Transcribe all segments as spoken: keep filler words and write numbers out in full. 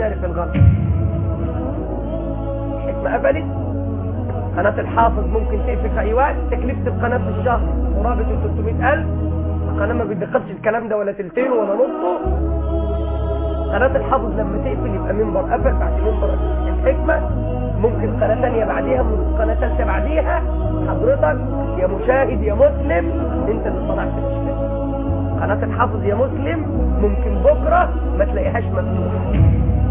مشارف الغرب. الحكمة قفلت، قناة الحافظ ممكن تقفل في أي وقت، تكلفة القناة في الشهر قرابة ثلاثمائة ألف، القناة ما بتدخلش الكلام ده ولا تلتين ولا نصه. قناة الحافظ لما تقفل يبقى منبر قفل، بعد منبر الحكمة ممكن قناة ثانية بعديها، ممكن قناة ثالثة بعديها. حضرتك يا مشاهد يا مسلم انت اللي صنعت الاشكال. قناة الحافظ يا مسلم ممكن بكرة ما تلاقيهاش مفتوحة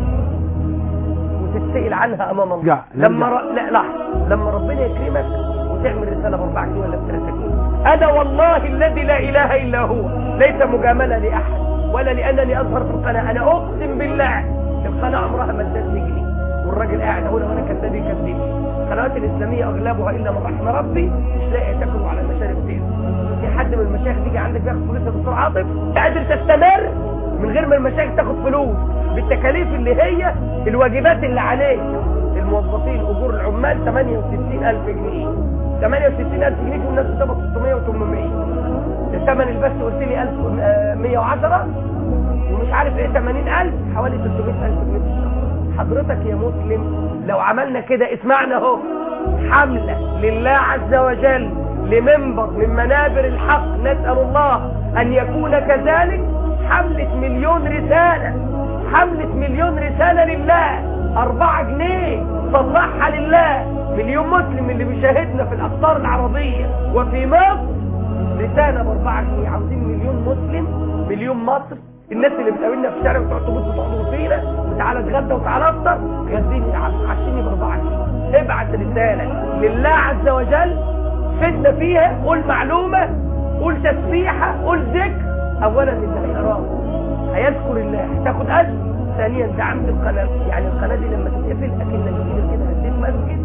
وتتسئل عنها امام الله. لا لما ر... لا لحظة، لما ربنا يكرمك وتعمل رسالة باربعة جنيه ولا بثلاثة جنيه، انا والله الذي لا اله الا هو، ليس مجاملة لاحد ولا لانني اظهر في القناة، انا اقسم بالله القناة عمرها ما ادتني جنيه، والراجل قاعد هنا وانا كذاب يكذبني. القنوات الاسلامية اغلبها الا من رحم ربي مش لاقي تاكل على المشارف دي. في حد من المشايخ تيجي عندك ياخد فلوس يا دكتور عاطف؟ قادر تستمر من غير ما المشايخ تاخد فلوس بالتكاليف اللي هي الواجبات اللي عليك. الموظفين اجور العمال ثمانية وستين ألف جنيه، ثمانية وستين ألف جنيه في الناس بتقبض ستمائة وثمانمائة. ثمن البث قلت لي ألف ومائة وعشرة ومش عارف ايه ثمانين ألف، حوالي ثلاثمائة ألف جنيه في الشهر. حضرتك يا مسلم لو عملنا كده، اسمعنا اهو، حملة لله عز وجل لمنبر من منابر الحق، نسأل الله أن يكون كذلك، حملة مليون رسالة، حملة مليون رسالة لله، أربعة جنيه صلحها لله. مليون مسلم اللي بيشاهدنا في الأقطار العربية وفي مصر، رسالة بأربعة جنيه. عاوزين مليون مسلم، مليون مصر. الناس اللي بتقابلنا في الشارع بتوع تبص تحضروا فينا وتعالى اتغدى وتعالى افطر، غديني عشيني بأربعة جنيه. ابعت رسالة لله عز وجل، فدنا فيها، قول معلومة، قول تسبيحة، قول ذكر. اولا اللي هيقراه هيذكر الله هتاخد اجر. ثانيا دعمت القناة، يعني القناة دي لما تتقفل اكنك كده كده هديت مسجد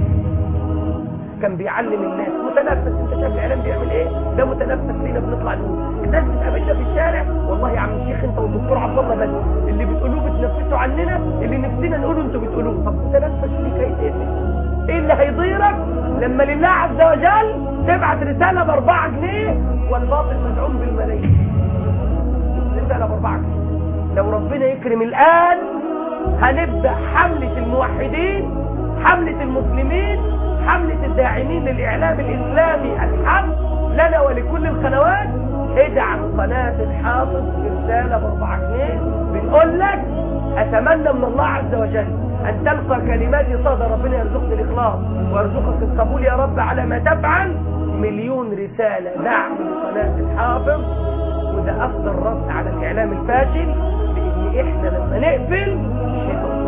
كان بيعلم الناس، متنفس. انت شايف الاعلام بيعمل ايه؟ ده متنفس لينا بنطلع نقول. الناس بتقابلنا في الشارع، والله يا عم الشيخ انت والدكتور عبد الله بس اللي بتقولوه بتنفسوا عننا، اللي نفسنا نقوله انتوا بتقولوه. طب متنفس ليك هيتقفل؟ ايه اللي هيضيرك لما لله عز وجل تبعت رسالة باربعة جنيه والباطل مدعوم بالملايين؟ رسالة باربعة جنيه. لو ربنا يكرم الآن هنبدأ حملة الموحدين، حملة المسلمين، حملة الداعمين للإعلام الإسلامي الحق لنا ولكل القنوات. ادعم قناة الحافظ برسالة باربعة جنيه. بنقول لك أتمنى من الله عز وجل أن تلقى كلماتي صادة، ربنا يرزقني الإخلاص ويرزقك القبول يا رب على ما تفعل. مليون رسالة دعم لقناة الحافظ، وده أفضل رد على الإعلام الفاشل، لأن إحنا لما نقفل مش هيبقى.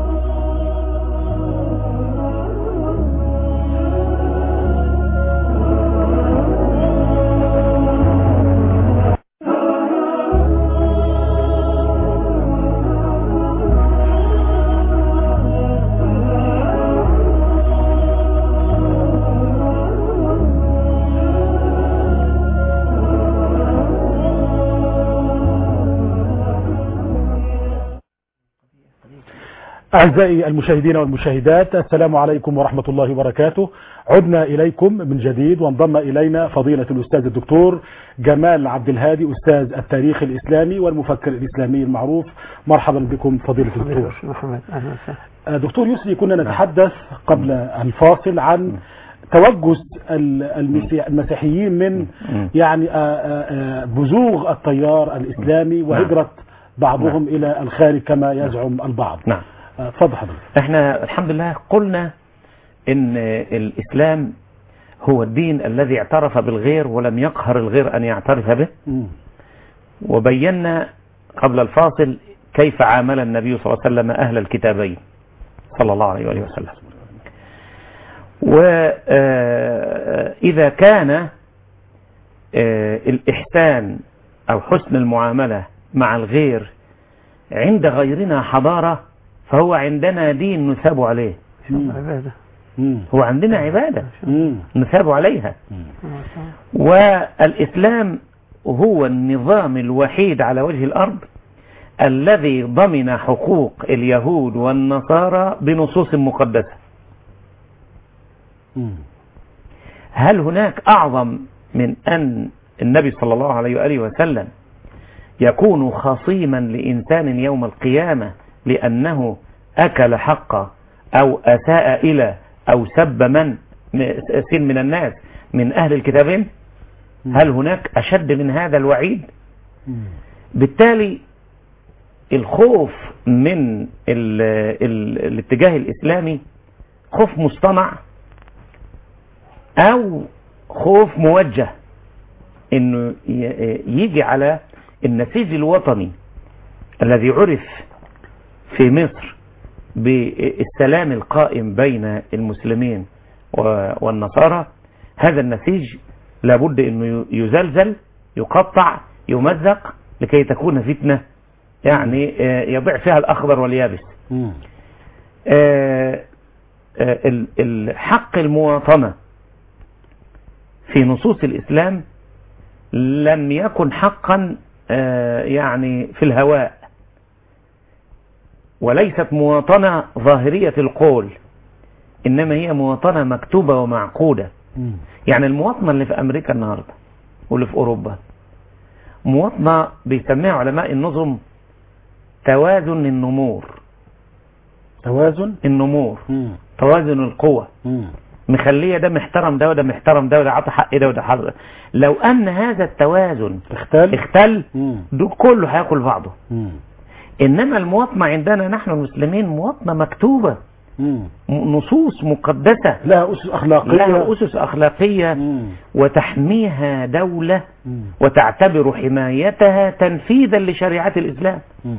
أعزائي المشاهدين والمشاهدات، السلام عليكم ورحمة الله وبركاته. عدنا إليكم من جديد، وانضم إلينا فضيلة الأستاذ الدكتور جمال عبد الهادي، أستاذ التاريخ الإسلامي والمفكر الإسلامي المعروف. مرحبا بكم فضيلة الدكتور. دكتور يسري، كنا نتحدث قبل الفاصل عن توجس المسيحيين من يعني بزوغ التيار الإسلامي وهجرة بعضهم إلى الخارج كما يزعم البعض. نعم. تفضل حضرتك. احنا الحمد لله قلنا ان الاسلام هو الدين الذي اعترف بالغير ولم يقهر الغير ان يعترف به. م. وبينا قبل الفاصل كيف عامل النبي صلى الله عليه وسلم اهل الكتابين صلى الله عليه وآله وسلم. واذا كان الاحسان او حسن المعاملة مع الغير عند غيرنا حضارة، فهو عندنا دين نثاب عليه. عبادة. هو عندنا عبادة نثاب عليها. والإسلام هو النظام الوحيد على وجه الأرض الذي ضمن حقوق اليهود والنصارى بنصوص مقدسة. هل هناك أعظم من أن النبي صلى الله عليه وآله وسلم يكون خصيما لإنسان يوم القيامة لأنه أكل حقه أو أساء إلى أو سب من سن من الناس من أهل الكتابين؟ هل هناك أشد من هذا الوعيد؟ بالتالي الخوف من ال ال الاتجاه الإسلامي خوف مصطنع أو خوف موجه، إنه يجي على النسيج الوطني الذي عرف في مصر بالسلام القائم بين المسلمين والنصارى. هذا النسيج لابد انه يزلزل، يقطع، يمزق، لكي تكون فتنة يعني يضيع فيها الأخضر واليابس. الحق المواطنة في نصوص الإسلام لم يكن حقا يعني في الهواء، وليست مواطنة ظاهرية القول، إنما هي مواطنة مكتوبة ومعقودة. يعني المواطنة اللي في أمريكا النهاردة واللي في أوروبا مواطنة بيسميها علماء النظم توازن النمور. توازن النمور مم. توازن القوة، مم. مخلية ده محترم ده وده محترم ده وده عطى حق ده وده حضر. لو أن هذا التوازن اختل, اختل مم. دول كله هياكل بعضه. مم. إنما المواطنة عندنا نحن المسلمين مواطنة مكتوبة، مم. نصوص مقدسة لها أسس أخلاقية لها أسس أخلاقية مم. وتحميها دولة مم. وتعتبر حمايتها تنفيذا لشريعة الإسلام. مم.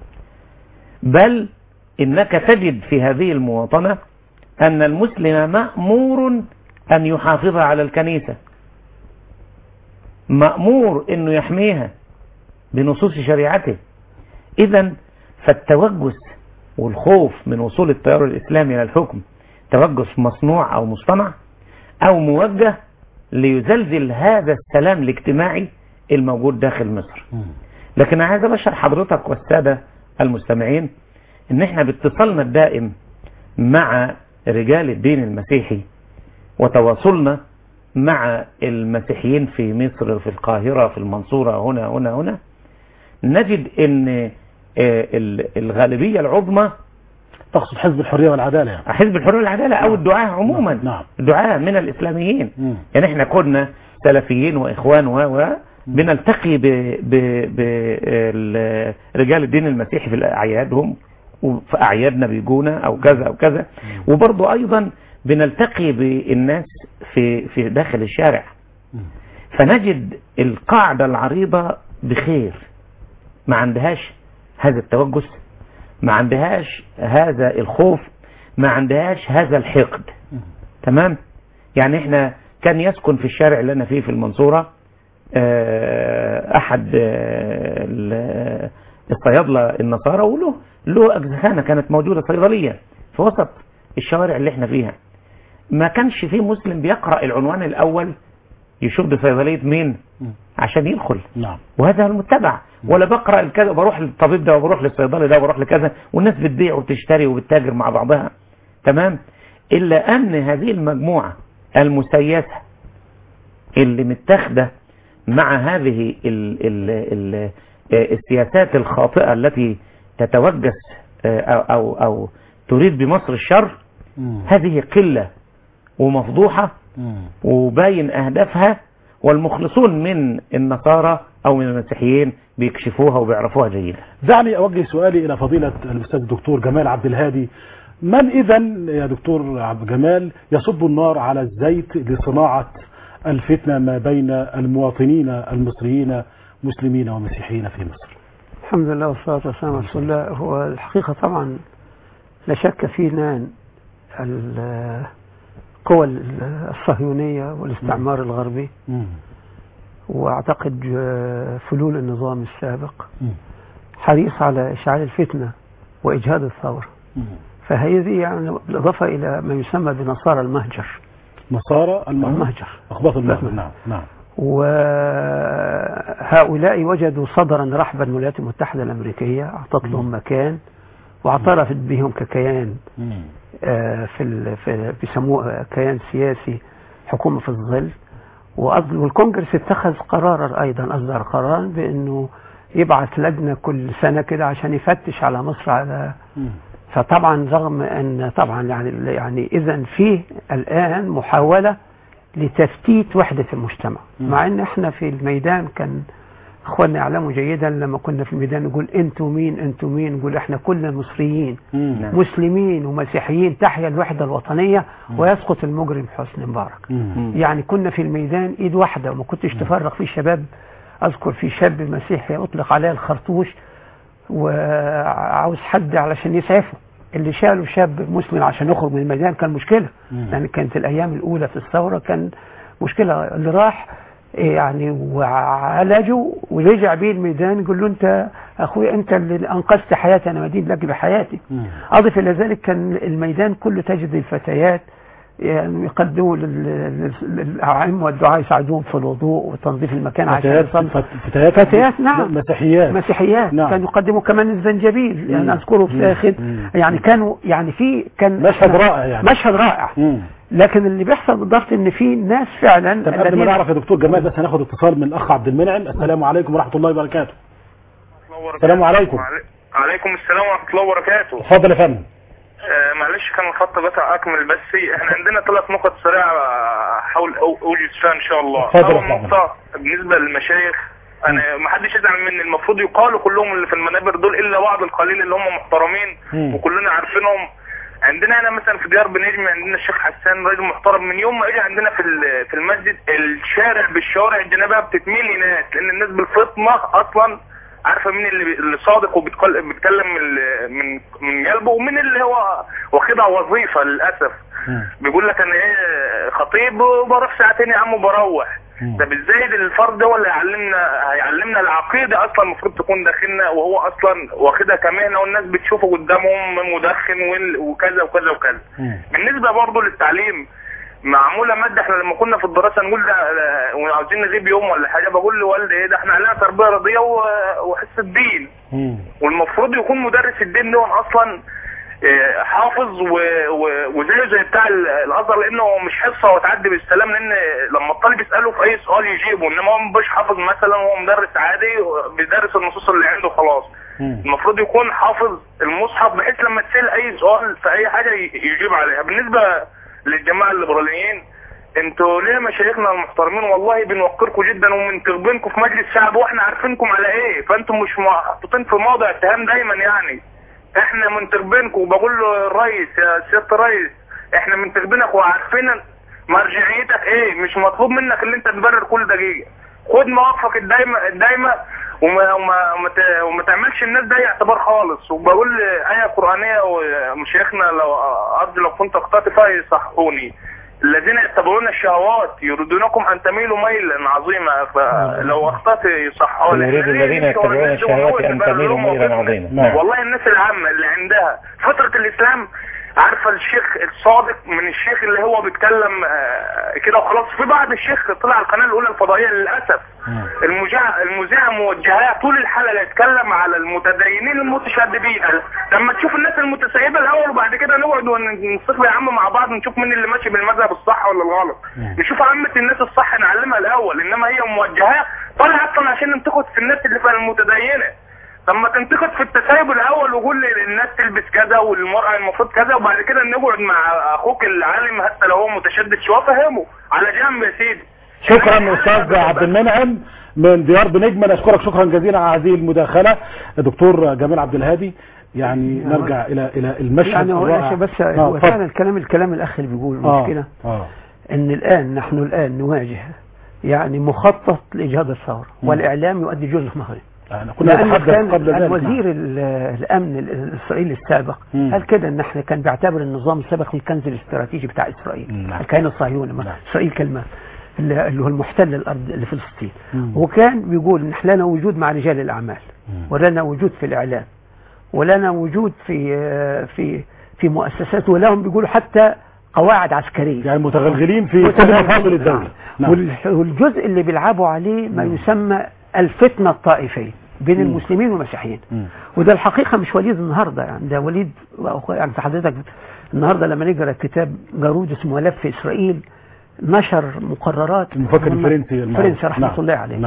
بل إنك تجد في هذه المواطنة أن المسلم مأمور أن يحافظ على الكنيسة، مأمور أنه يحميها بنصوص شريعته. إذن فالتوجس والخوف من وصول التيار الإسلامي إلى الحكم توجس مصنوع أو مصطنع أو موجه ليزلزل هذا السلام الاجتماعي الموجود داخل مصر. لكن عايز أبشر حضرتك والسادة المستمعين إن إحنا باتصالنا الدائم مع رجال الدين المسيحي وتواصلنا مع المسيحيين في مصر، في القاهرة، في المنصورة، هنا هنا هنا نجد ان الغالبية العظمى تقصد حزب الحرية والعدالة يعني. حزب الحرية والعدالة او الدعاة عموما. نعم. الدعاة من الاسلاميين. مم. يعني احنا كنا سلفيين واخوان و بنلتقي برجال الدين المسيحي في اعيادهم وفي اعيادنا بيجونا او كذا او كذا، وبرضه ايضا بنلتقي بالناس في في داخل الشارع، فنجد القاعدة العريضة بخير، ما عندهاش هذا التوجس، ما عندهاش هذا الخوف، ما عندهاش هذا الحقد. تمام. يعني احنا كان يسكن في الشارع اللي انا فيه في المنصورة احد الصيادلة النصارى، وله له اجزخانة كانت موجودة صيدلية في وسط الشوارع اللي احنا فيها. ما كانش فيه مسلم بيقرأ العنوان الاول يشوف دي صيدلية مين عشان يدخل. نعم. وهذا المتبع. ولا بقرأ الكذا وبروح للطبيب ده وبروح للصيدلي ده وبروح لكذا، والناس بتبيع وبتشتري وبتتاجر مع بعضها. تمام. إلا أن هذه المجموعة المسيسة اللي متاخده مع هذه ال ال ال السياسات الخاطئة التي تتوجس أو, أو, أو تريد بمصر الشر، هذه قلة ومفضوحة وباين أهدافها، والمخلصون من النصارى أو من المسيحيين بيكشفوها وبيعرفوها جيدا. دعني أوجه سؤالي إلى فضيلة الأستاذ الدكتور جمال عبد الهادي. من إذن يا دكتور عبد جمال يصب النار على الزيت لصناعة الفتنة ما بين المواطنين المصريين مسلمين ومسيحيين في مصر؟ الحمد لله والصلاة والسلام على رسول الله. هو الحقيقة طبعا لا شك فينا القوى الصهيونية والاستعمار الغربي، واعتقد فلول النظام السابق حريص على إشعال الفتنة وإجهاد الثورة. فهذه يعني بالإضافة إلى ما يسمى بنصارى المهجر. نصارى المهجر أخباط المهجر. نعم نعم. وهؤلاء وجدوا صدرا رحبا من الولايات المتحدة الأمريكية، أعطت لهم مكان واعترفت بهم ككيان في في بيسموه كيان سياسي، حكومة في الظل. والكونجرس اتخذ قرارا أيضا، أصدر قرارا بأنه يبعث لجنة كل سنة كده عشان يفتش على مصر على فطبعا رغم ان طبعا يعني يعني اذا فيه الان محاولة لتفتيت وحدة المجتمع مع ان احنا في الميدان كان اخواننا يعلموا جيدا لما كنا في الميدان نقول انتوا مين انتوا مين نقول احنا كلنا مصريين مم. مسلمين ومسيحيين تحيا الوحدة الوطنية ويسقط المجرم حسني مبارك مم. يعني كنا في الميدان ايد واحدة وما كنتش تفرق في شباب. اذكر في شاب مسيحي اطلق عليه الخرطوش وعاوز حد علشان يسعفه اللي شاله شاب مسلم عشان يخرج من الميدان كان مشكلة لان يعني كانت الايام الاولى في الثورة كان مشكلة. اللي راح يعني وعالجه ورجع بيه الميدان يقول له انت اخوي انت اللي انقذت حياتي انا مدين لك بحياتي. اضف الى ذلك كان الميدان كله تجد الفتيات يعني يقدموا للأعم والدعاء يساعدوهم في الوضوء وتنظيف المكان عشان فتيات فتيات نعم مسيحيات مسيحيات نعم. كانوا يقدموا كمان الزنجبيل يعني اذكره في الاخر يعني كانوا يعني في كان مشهد رائع يعني مشهد رائع مم. لكن اللي بيحصل بالضبط ان في ناس فعلا. طب قبل ما نعرف يا دكتور جمال بس هناخد اتصال من الاخ عبد المنعم. السلام عليكم ورحمه الله وبركاته. السلام عليكم. وعليكم السلام ورحمه الله وبركاته. اتفضل يا فندم. آه معلش كان الخط بقى اكمل بس احنا عندنا ثلاث نقط سريعه حول اوجد فيها ان شاء الله. اول نقطه بالنسبه للمشايخ انا ما حدش يزعل مني المفروض يقالوا كلهم اللي في المنابر دول الا بعض القليل اللي هم محترمين م. وكلنا عارفينهم. عندنا هنا مثلا في ديار بنجم عندنا الشيخ حسان راجل محترم من يوم ما اجى عندنا في في المسجد الشارع بالشوارع الجنابيه بتتميل ناس لان الناس بالفطنه اصلا عارفه مين اللي اللي صادق وبيتكلم من من قلبه ومين اللي هو واخدها وظيفه للاسف. بيقول لك انا ايه خطيب وبروح ساعتين يا عم وبروح. طب ازاي الفرد ده اللي هيعلمنا هيعلمنا العقيده اصلا المفروض تكون داخلنا وهو اصلا واخدها كمهنه والناس بتشوفه قدامهم مدخن وكذا وكذا وكذا. بالنسبه برضه للتعليم معموله ماده احنا لما كنا في الدراسه نقول ده وعاوزين نغيب يوم ولا حاجه بقول لوالدي ايه ده احنا علينا تربيه رياضيه وحصه الدين والمفروض يكون مدرس الدين ده اصلا حافظ وزيه زي بتاع الازهر لانه مش حصه وتعدي بالسلام لان لما الطالب يساله في اي سؤال يجيبه انما هو مش حافظ مثلا وهو مدرس عادي بيدرس النصوص اللي عنده خلاص. المفروض يكون حافظ المصحف بحيث لما تسال اي سؤال في اي حاجه يجيب عليها. بالنسبه للجماعه الليبراليين انتوا ليه مشايخنا المحترمين والله بنوقركم جدا ومنتخبينكم في مجلس الشعب واحنا عارفينكم على ايه فانتم مش محطوطين في موضع اتهام دايما يعني. احنا منتخبينكم وبقول له الرئيس يا سياده الرئيس احنا منتخبينك وعارفين مرجعيتك ايه مش مطلوب منك اللي انت تبرر كل دقيقه. خد مواقفك الدايمه الدايمه وما وما وما, وما تعملش الناس ده اعتبار خالص. وبقول ايه قرانيه ومشايخنا لو ارجو لو كنت اخطات فيصحوني الذين يتبعون الشهوات يريدونكم ان تميلوا ميلا عظيما فلو اخطات يصحوني. يريد الذين يتبعون الشهوات ان تميلوا ميلا عظيما. والله الناس العامه اللي عندها فطره الاسلام عارفه الشيخ الصادق من الشيخ اللي هو بيتكلم كده وخلاص. في بعض الشيخ طلع على القناه الاولى الفضائيه للاسف المذيع المذيع موجهات طول الحلقه يتكلم على المتدينين المتشددين. لما تشوف الناس المتسيبه الاول وبعد كده نقعد ونصيغ يا عم مع بعض نشوف مين اللي ماشي بالمذهب الصح ولا الغلط. نشوف عامه الناس الصح نعلمها الاول انما هي موجهات طالعه اصلا عشان ننتقد في الناس اللي في المتدينه. لما تنتقد في التسيب الاول وقول للناس تلبس كذا والمرأة المفروض كذا وبعد كده نقعد مع اخوك العالم حتى لو هو متشدد شويه فهمه على جنب يا سيدي. شكرا استاذ عبد المنعم من ديار بنجم. نشكرك شكرا جزيلا على هذه المداخله دكتور جمال عبد الهادي. يعني نرجع الى الى المشهد يعني هو بس هو فعلا الكلام الكلام الاخ اللي بيقول المشكله آه. آه. ان الان نحن الان نواجه يعني مخطط لاجهاض الثوره والاعلام يؤدي جزء مهم. كنا نتحدث قبل ذلك الوزير الامن الاسرائيلي السابق قال كده ان احنا كان بيعتبر النظام السابق الكنز الاستراتيجي بتاع اسرائيل الكيان الصهيوني اسرائيل كلمه اللي هو المحتل الارض اللي فلسطين. وكان بيقول ان احنا لنا وجود مع رجال الاعمال ولنا وجود في الاعلام ولنا وجود في في في مؤسسات ولهم بيقولوا حتى قواعد عسكريه يعني متغلغلين في كل مفاصل الدوله. نعم. والجزء اللي بيلعبوا عليه ما يسمى الفتنة الطائفية بين مم. المسلمين والمسيحيين. وده الحقيقة مش وليد النهاردة يعني ده وليد يعني حضرتك النهاردة لما نقرأ كتاب جارود اسمه ملف في إسرائيل نشر مقررات المفكر الفرنسي الفرنسي رحمة نعم. الله عليه. نعم.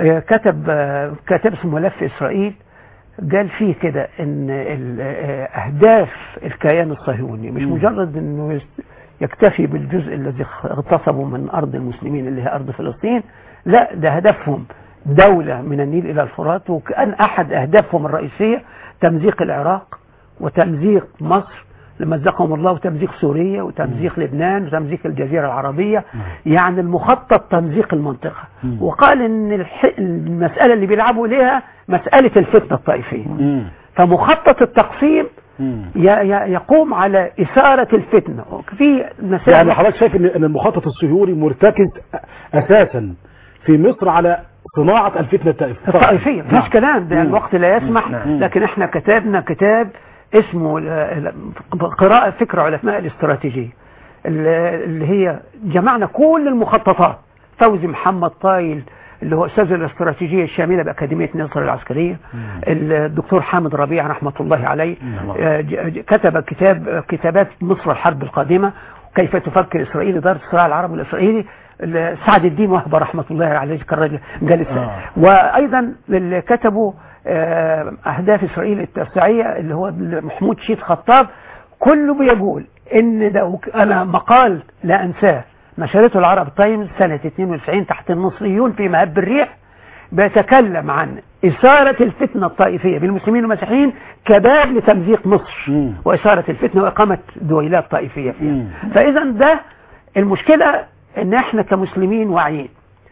كتب كتاب اسمه ملف إسرائيل، قال فيه كده ان اهداف الكيان الصهيوني مش مجرد انه يكتفي بالجزء الذي اغتصبوا من ارض المسلمين اللي هي ارض فلسطين، لا ده هدفهم دولة من النيل الى الفرات، وكان احد اهدافهم الرئيسية تمزيق العراق وتمزيق مصر لمزقهم الله، وتمزيق سوريا وتمزيق لبنان وتمزيق الجزيرة العربية، يعني المخطط تمزيق المنطقة. وقال ان المسألة اللي بيلعبوا ليها مسألة الفتنة الطائفية، فمخطط التقسيم يقوم على إثارة الفتنة. في مسألة يعني حضرتك شايف ان المخطط الصهيوني مرتكز اساسا في مصر على صناعة الفتنة الطائفية؟ مفيش كلام، ده الوقت لا يسمح، لكن احنا كتبنا كتاب اسمه قراءة فكر علماء الاستراتيجية، اللي هي جمعنا كل المخططات. فوزي محمد طايل اللي هو أستاذ الاستراتيجية الشاملة بأكاديمية نصر العسكرية، الدكتور حامد ربيع رحمة الله عليه كتب كتاب كتابات مصر الحرب القادمة، كيف تفكر إسرائيل إدارة الصراع العربي الإسرائيلي، سعد الدين وهبة رحمة الله عليه كان جالس. وأيضا اللي كتبوا أهداف إسرائيل التوسعية اللي هو محمود شيد خطاب، كله بيقول إن ده أنا مقال لا أنساه نشرته العرب تايمز سنة اثنين وتسعين تحت المصريون في مهب الريح، بيتكلم عن إثارة الفتنة الطائفية بالمسلمين والمسيحيين كباب لتمزيق مصر مم. وإثارة الفتنة وإقامة دويلات طائفية فيها. فإذا ده المشكلة إن إحنا كمسلمين واعيين.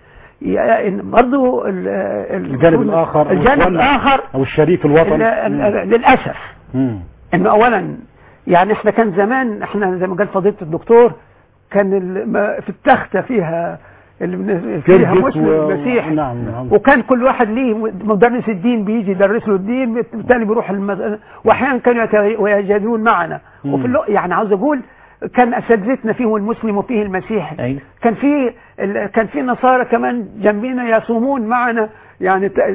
برضو الجانب الآخر الجانب الآخر أو الشريف الوطن للأسف مم. إنه أولا يعني إحنا كان زمان إحنا زي ما قال فضيلة الدكتور كان في التختة فيها فيها مسلم مسيحي، نعم نعم. وكان كل واحد ليه مدرس الدين بيجي يدرس له الدين، بالتالي بيروح المز... واحيانا كانوا يتواجدون معنا. وفي اللو... يعني عاوز اقول كان اساتذتنا فيهم المسلم وفيه المسيحي. أيوة. كان في ال... كان في نصارى كمان جنبنا يصومون معنا يعني ت...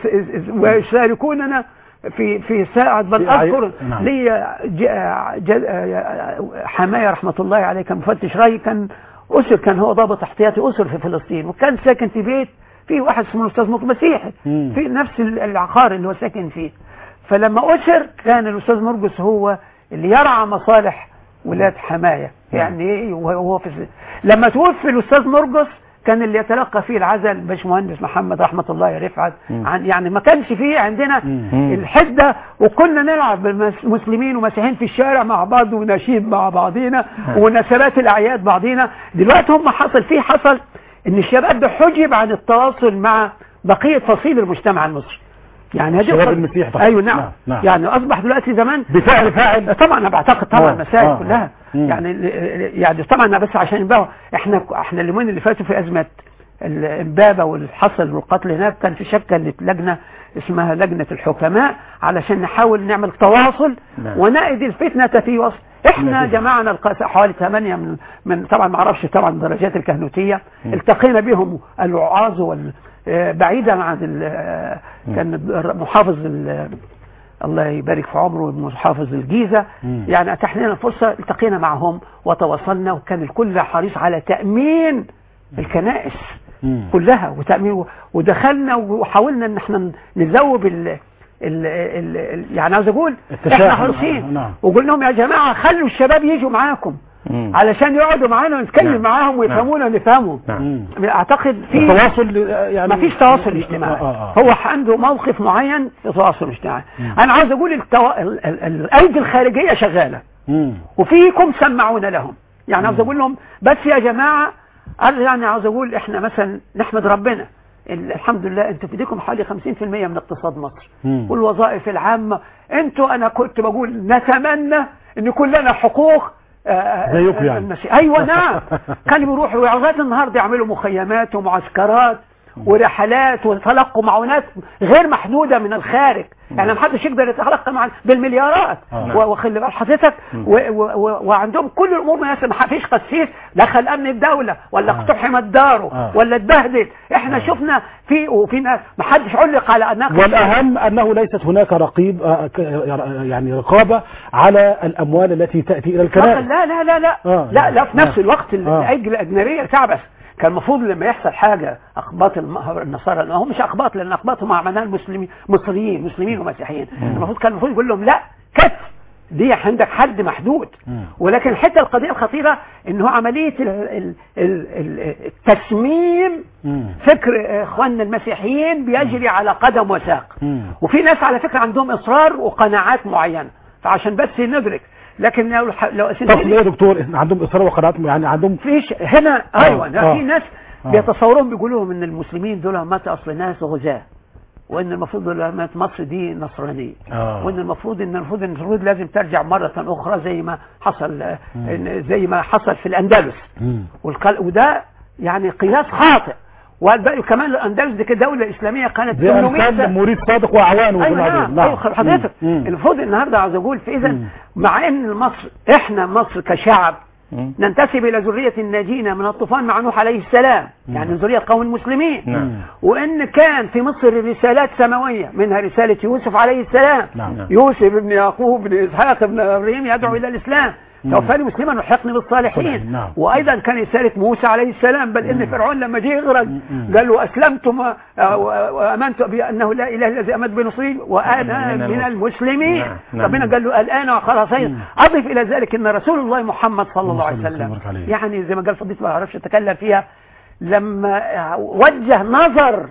ويشاركوننا في في ساعة. بل اذكر نعم. لي ج... ج... حماية رحمة الله عليه كان مفتش ري، كان أسر، كان هو ضابط احتياطي أسر في فلسطين، وكان ساكن في بيت في واحد اسمه الأستاذ مطلب مسيحي في نفس العقار اللي هو ساكن فيه. فلما أسر كان الأستاذ مرقس هو اللي يرعى مصالح ولاد حماية يعني، وهو في لما توفي الأستاذ مرقس كان اللي يتلقى فيه العزل الباشمهندس محمد رحمة الله يا رفعت، عن يعني ما كانش فيه عندنا الحدة، وكنا نلعب مسلمين ومسيحيين في الشارع مع بعض ونشيد مع بعضينا ونسبات الأعياد بعضينا. دلوقتي هم حصل فيه حصل ان الشباب ده حجب عن التواصل مع بقية فصيل المجتمع المصري. يعني الشباب المسيحي طبعا. ايوه نعم. نعم يعني اصبح دلوقتي زمان بفعل فاعل طبعا. انا بعتقد طبعا المسائل آه. كلها مم. يعني يعني طبعا بس عشان ينبهوا احنا احنا اليومين اللي فاتوا في ازمه الامبابه والحصل والقتل هناك كان في شكل لجنه اسمها لجنه الحكماء علشان نحاول نعمل تواصل نعم. ونائد الفتنه في وسط. احنا نعم. جمعنا القاسة حوالي ثمانية من من طبعا ما اعرفش طبعا درجات الكهنوتيه مم. التقينا بهم الوعاظ وال بعيدا عن كان محافظ الله يبارك في عمره محافظ الجيزة مم. يعني اتاح لنا الفرصة التقينا معهم وتواصلنا، وكان الكل حريص على تأمين الكنائس مم. كلها وتأمين، ودخلنا وحاولنا ان احنا نذوب ال ال ال يعني عاوز اقول احنا حريصين نعم. وقلنا لهم يا جماعة خلوا الشباب يجوا معاكم مم. علشان يقعدوا معانا ونتكلم نعم. معاهم ويفهمونا ونفهمهم نعم. اعتقد في تواصل يعني ما فيش تواصل اجتماعي آه آه. هو عنده موقف معين في تواصل اجتماعي. انا عاوز اقول التو... الايدي الخارجيه شغاله مم. وفيكم سمعونا لهم يعني عاوز اقول لهم بس يا جماعه يعني عاوز اقول احنا مثلا نحمد ربنا الحمد لله انتوا في ايديكم حوالي خمسين في المية من اقتصاد مصر مم. والوظائف العامه انتوا انا كنت بقول نتمنى ان يكون لنا حقوق زيكم يعني. ايوه نعم. كانوا بيروحوا لغايه النهارده يعملوا مخيمات ومعسكرات ورحلات وتلقوا معونات غير محدوده من الخارج يعني ما حدش يقدر يتلقى مع بالمليارات وخلي بال حضرتك وعندهم كل الامور مناسبه. ما فيش قسيس دخل امن الدوله ولا اقتحمت داره ولا اتبهدل. احنا شفنا في وفي ناس ما حدش علق على انها والاهم انه ليست هناك رقيب يعني رقابه على الاموال التي تاتي الى الكنائس. لا لا لا لا آه. لا لا في نفس آه. الوقت الايدي الاجنبيه تعبث كان المفروض لما يحصل حاجة أقباط النصارى، هم مش أقباط لأن أقباطهم معناها المسلمين مصريين مسلمين ومسيحيين، المفروض كان المفروض يقول لهم لا كف دي عندك حد محدود. ولكن حتى القضية الخطيرة انه عملية التسميم فكر اخواننا المسيحيين بيجري على قدم وساق، وفي ناس على فكرة عندهم اصرار وقناعات معينة، فعشان بس ندرك. لكن لو لو طب يا دكتور عندهم اصرار وقناعات يعني عندهم فيش هنا ايوه آه. في ناس آه. بيتصورون بيقولوا ان المسلمين دول مات اصل ناس غزاة، وان المفروض لما مصر دي نصرانيه، آه. وان المفروض ان المفروض ان المفروض لازم ترجع مره اخرى زي ما حصل زي ما حصل في الاندلس، وده يعني قياس خاطئ. والباقي كمان الاندلس دي كدوله اسلاميه كانت ثمانمائة سنه مريد صادق واعوانه. ايوه نعم نعم حضرتك المفروض النهارده عاوز اقول فاذا مع ان مصر احنا مصر كشعب ننتسب إلى ذرية الناجين من الطوفان مع نوح عليه السلام، يعني ذرية قوم المسلمين. نعم. وإن كان في مصر رسالات سماوية منها رسالة يوسف عليه السلام. نعم. يوسف بن يعقوب بن إسحاق بن إبراهيم يدعو إلى الإسلام، توفاني مسلما وحقني بالصالحين. نعم. وأيضا كان رسالة موسى عليه السلام، بل إن فرعون لما جه يغرق قال له أسلمت وأمنت بأنه لا إله إلا الذي آمنت بنصري وأنا من المسلمين. ربنا قال له الآن وخلاصين. أضف إلى ذلك أن رسول الله محمد صلى الله عليه وسلم يعني زي ما قال فضيلة ما أعرفش أتكلم فيها، لما وجه نظر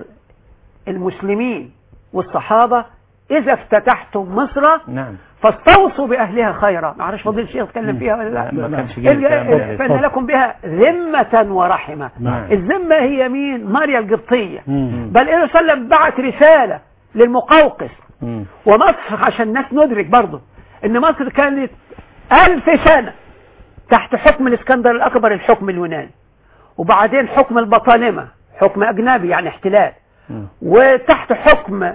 المسلمين والصحابة إذا افتتحتم مصر نعم فاستوصوا بأهلها خيرا. ما عرفش فضيل الشيخ اتكلم فيها ولا لا؟ ما كانش فإن لكم بها ذمة ورحمة. الذمة هي مين؟ ماريا القبطية. بل إنه صلى الله عليه وسلم بعت رسالة للمقوقس ومصر عشان الناس ندرك برضه إن مصر كانت ألف سنة تحت حكم الإسكندر الأكبر الحكم اليوناني، وبعدين حكم البطالمة حكم أجنبي يعني احتلال، وتحت حكم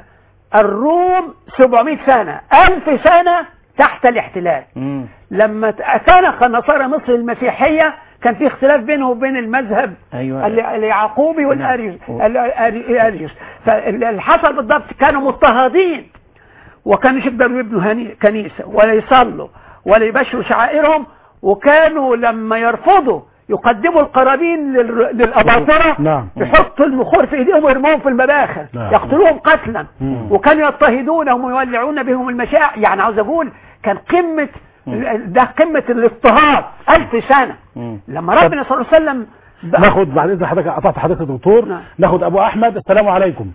الروم سبعمائة سنة، ألف سنة تحت الاحتلال. مم. لما اعتنق النصارى مصر المسيحية كان في اختلاف بينه وبين المذهب أيوة. اليعقوبي والأريوس. فاللي حصل بالضبط كانوا مضطهدين وكانوا يقدروا يبنوا كنيسة ولا يصلوا ولا يبشروا شعائرهم، وكانوا لما يرفضوا يقدموا القرابين للأباطرة. نعم. يحطوا المخور في ايديهم ويرموهم في المباخر. نعم. يقتلوهم قتلا. مم. وكانوا يضطهدونهم ويولعون بهم المشاع. يعني عاوز اقول كان قمة ده قمة الاضطهاد ألف سنة. مم. لما ربنا صلى الله عليه وسلم ناخد بعد اذن حضرتك قطعت حضرتك يا دكتور. نعم. ناخد ابو احمد. السلام عليكم.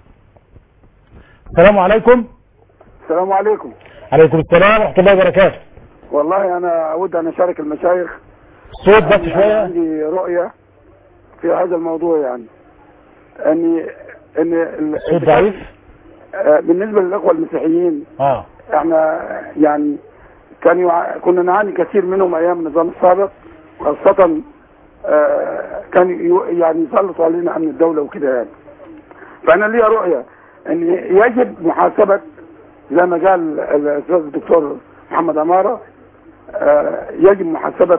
السلام عليكم. السلام عليكم. عليكم السلام ورحمة الله وبركاته. والله انا اود ان اشارك المشايخ صوت بس شوية. عندي رؤية في هذا الموضوع، يعني اني ان صوت ضعيف بالنسبة للاخوة المسيحيين. اه احنا يعني كان يع... كنا نعاني كثير منهم ايام النظام السابق، خاصة آه كان ي... يعني يسلطوا علينا امن الدولة وكده يعني. فانا لي رؤية ان يجب محاسبة زي ما قال الاستاذ الدكتور محمد عمارة، آه يجب محاسبة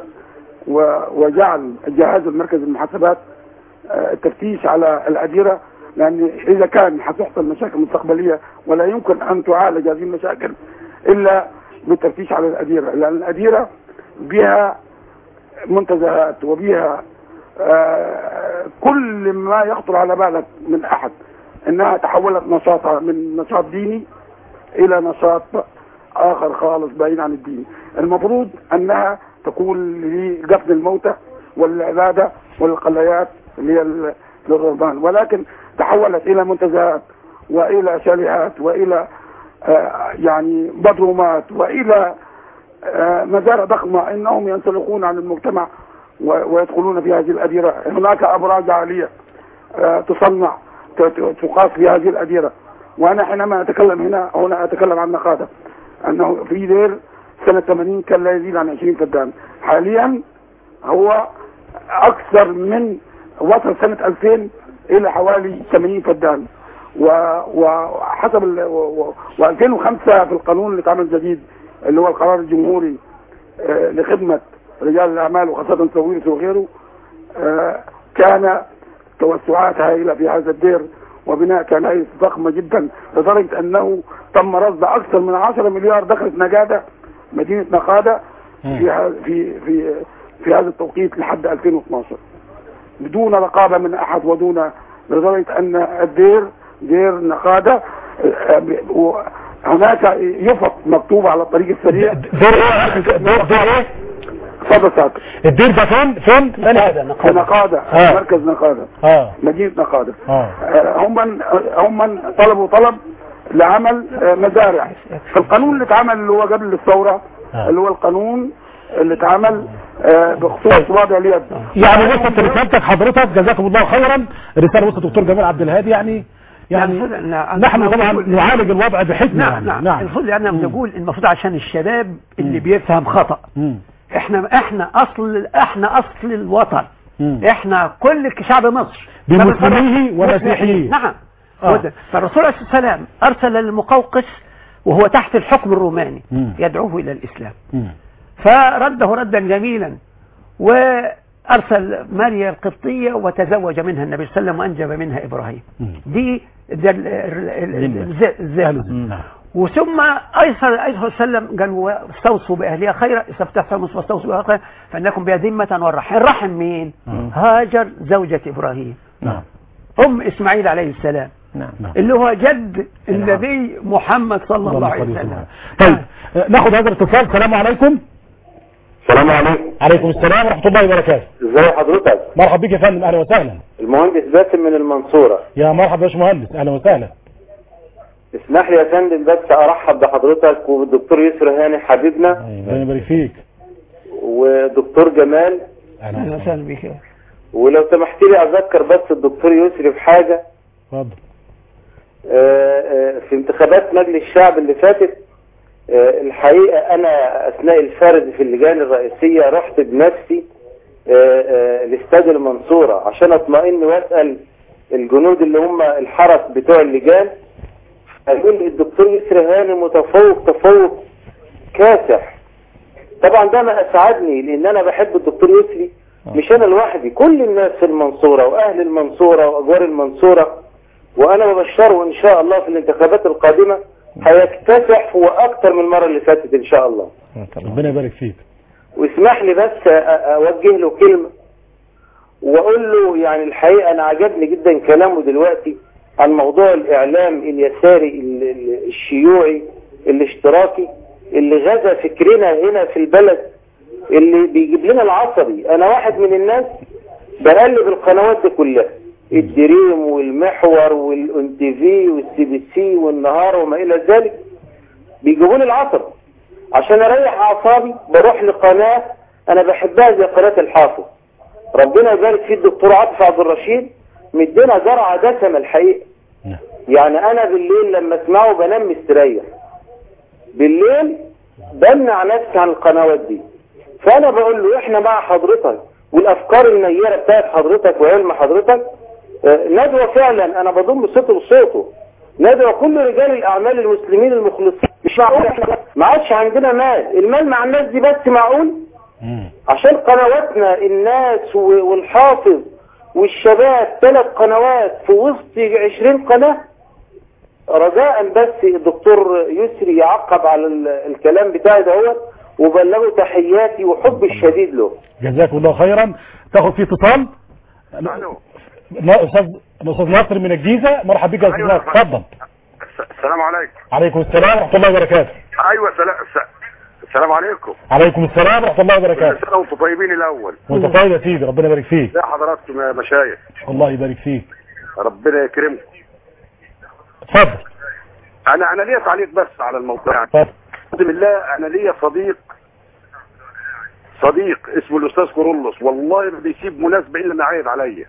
وجعل جهاز المركز المحاسبات التفتيش على الأديرة، لأن إذا كان هتحصل مشاكل مستقبلية ولا يمكن أن تعالج هذه المشاكل إلا بالتفتيش على الأديرة، لأن الأديرة بها منتزهات وبها كل ما يخطر على بالك من أحد، إنها تحولت نشاطها من نشاط ديني إلى نشاط آخر خالص بعيد عن الدين. المفروض أنها تكون لقتل الموتى والعبادة والقليات اللي هي للرهبان، ولكن تحولت إلى منتزهات وإلى شاليهات وإلى آه يعني بدرومات وإلى آه مزارع ضخمة، إنهم ينسلخون عن المجتمع ويدخلون في هذه الأديرة. هناك أبراج عالية آه تصنع تقاس في هذه الأديرة. وأنا حينما أتكلم هنا هنا أتكلم عن نقادة، أنه في دير سنة ثمانين كان لا يزيد عن عشرين فدان، حاليا هو أكثر من وصل سنة ألفين إلى حوالي ثمانين فدان. وحسب و2005 في القانون اللي اتعمل جديد اللي هو القرار الجمهوري آه لخدمة رجال الأعمال وخاصة سويرس وغيره، آه كان توسعات هائلة في هذا الدير وبناء كنائس ضخمة جدا، لدرجة أنه تم رصد أكثر من عشرة مليار دخلت نجادة مدينة نقادة في في في في هذا التوقيت لحد ألفين واثناشر. بدون رقابة من أحد ودون، لدرجة أن الدير دير نقادة هناك يفط مكتوب على الطريق السريع. دير ايه؟ دير ايه؟ اتفضل ساعتك. الدير ده فين؟ فين؟ في نقادة، آه. مركز نقادة، اه مدينة نقادة. اه هم من هم من طلبوا طلب لعمل مزارع في القانون اللي اتعمل اللي هو قبل الثورة، آه. اللي هو القانون اللي اتعمل بخصوص وضع اليد. يعني وصلت رسالتك حضرتك، جزاكم الله خيرا. رسالة وصلت دكتور جمال عبد الهادي. يعني يعني نعم. نحن طبعا نعالج الوضع بحكمة. نعم يعني. نعم نعم. المفروض يعني بنقول المفروض عشان الشباب اللي بيفهم خطأ. مم. احنا احنا اصل احنا اصل الوطن. مم. احنا كل شعب مصر بمسلميه ومسيحيه. نعم. آه. فالرسول عليه الصلاة والسلام ارسل للمقوقس وهو تحت الحكم الروماني مم. يدعوه الى الاسلام، مم. فرده ردا جميلا وارسل ماريا القبطية وتزوج منها النبي صلى الله عليه وسلم وانجب منها ابراهيم. مم. دي الزلم. وثم ايسر ايسر وسلم قال استوصوا باهلها خيرا، استفتحوا واستوصوا باهلها خيرا فانكم بها ذمة والرحم. الرحم مين؟ مم. هاجر زوجة ابراهيم، نعم. ام اسماعيل عليه السلام، نعم. اللي هو جد النبي محمد صلى الله عليه وسلم. طيب ناخذ هذا الاتصال. السلام عليكم. السلام عليكم. عليكم السلام ورحمة الله وبركاته. ازي حضرتك؟ مرحبا بك يا فندم، اهلا وسهلا. المهندس باسم من المنصورة. يا مرحبا يا باشمهندس، اهلا وسهلا. اسمح لي يا فندم بس ارحب بحضرتك وبالدكتور يسري هاني حبيبنا. ربنا يبارك فيك. ودكتور جمال. اهلا وسهلا بك. ولو سمحت لي اذكر بس الدكتور يسري بحاجة. اتفضل. في انتخابات مجلس الشعب اللي فاتت الحقيقة انا اثناء الفرز في اللجان الرئيسية رحت بنفسي لاستاد المنصورة عشان اطمئن واسأل الجنود اللي هم الحرس بتوع اللجان. قالوا لي الدكتور يسري هاني متفوق تفوق كاسح. طبعا ده ما اسعدني لان انا بحب الدكتور يسري، مش انا لوحدي، كل الناس في المنصورة واهل المنصورة واجوار المنصورة، وانا ببشره ان شاء الله في الانتخابات القادمة هيكتسح واكتر من المرة اللي فاتت ان شاء الله. ربنا يبارك فيك. واسمح لي بس اوجه له كلمة واقول له يعني الحقيقة انا عجبني جدا كلامه دلوقتي عن موضوع الاعلام اليساري الشيوعي الاشتراكي اللي غزا فكرنا هنا في البلد، اللي بيجيب لنا العصبي. انا واحد من الناس بقلب القنوات دي كلها، الدريم والمحور والان تي في والسي بي سي والنهار وما الى ذلك، بيجيبوا لي العصبي. عشان اريح اعصابي بروح لقناه انا بحبها زي قناه الحافظ، ربنا يبارك فيه الدكتور عاطف عبد الرشيد، مدينا جرعه دسمه الحقيقه. يعني انا بالليل لما اسمعه بنام مستريح، بالليل بمنع نفسي عن القنوات دي. فانا بقول له احنا مع حضرتك والافكار النيره بتاعت حضرتك وعلم حضرتك. ندعو فعلا، انا بضم صوته لصوته، ندعو كل رجال الاعمال المسلمين المخلصين. مش معقول احنا ما عادش عندنا مال، المال مع الناس دي بس معقول؟ عشان قنواتنا الناس والحافظ والشباب ثلاث قنوات في وسط عشرين قناة. رجاء بس الدكتور يسري يعقب على الكلام بتاعي دوت وبلغوا تحياتي وحب الشديد له. جزاكم الله خيرا. تاخد في اتصال. الو استاذ استاذ ناصر من الجيزه. مرحبا بك يا استاذ ناصر، اتفضل. السلام عليكم. عليكم السلام ورحمه الله وبركاته. ايوه سلام. السلام عليكم. عليكم السلام ورحمه الله وبركاته. كل سنه وانتم طيبين الاول. وانت طيب يا سيدي، ربنا يبارك فيك. ازي حضراتكم يا مشايخ؟ الله يبارك فيك. ربنا يكرمكم. اتفضل. انا انا ليا تعليق بس على الموضوع. اتفضل. بسم الله، انا ليا صديق صديق اسمه الاستاذ كورولوس، والله ما بيسيب مناسبه الا انه عايد عليا.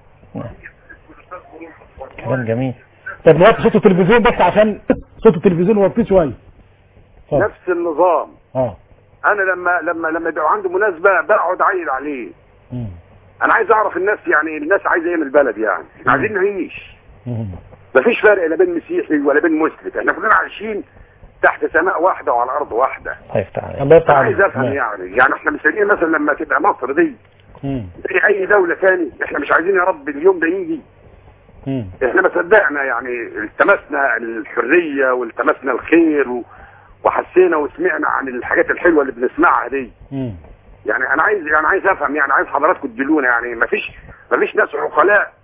كلام جميل. طب نوطي صوت التلفزيون بس عشان صوت التلفزيون وطيه شويه. نفس النظام. اه انا لما لما لما يبقى عنده مناسبه بقعد عايد عليه. مم. انا عايز اعرف الناس، يعني الناس عايزه ايه من البلد؟ يعني احنا عايزين نعيش. مفيش فرق لا بين مسيحي ولا بين مسلم، احنا كلنا عايشين تحت سماء واحده وعلى ارض واحده. الله يفتح عليك. الله يفتح عليك. عايز افهم يعني يعني احنا مستنيين مثلا لما تبقى مصر دي زي اي دوله ثاني، احنا مش عايزين يا رب اليوم ده يجي. مم. احنا ما صدقنا يعني التمسنا الحريه والتمسنا الخير و... وحسينا وسمعنا عن الحاجات الحلوه اللي بنسمعها دي. مم. يعني انا عايز يعني عايز افهم، يعني عايز حضراتكم تدلونا، يعني ما فيش مفيش ناس عقلاء،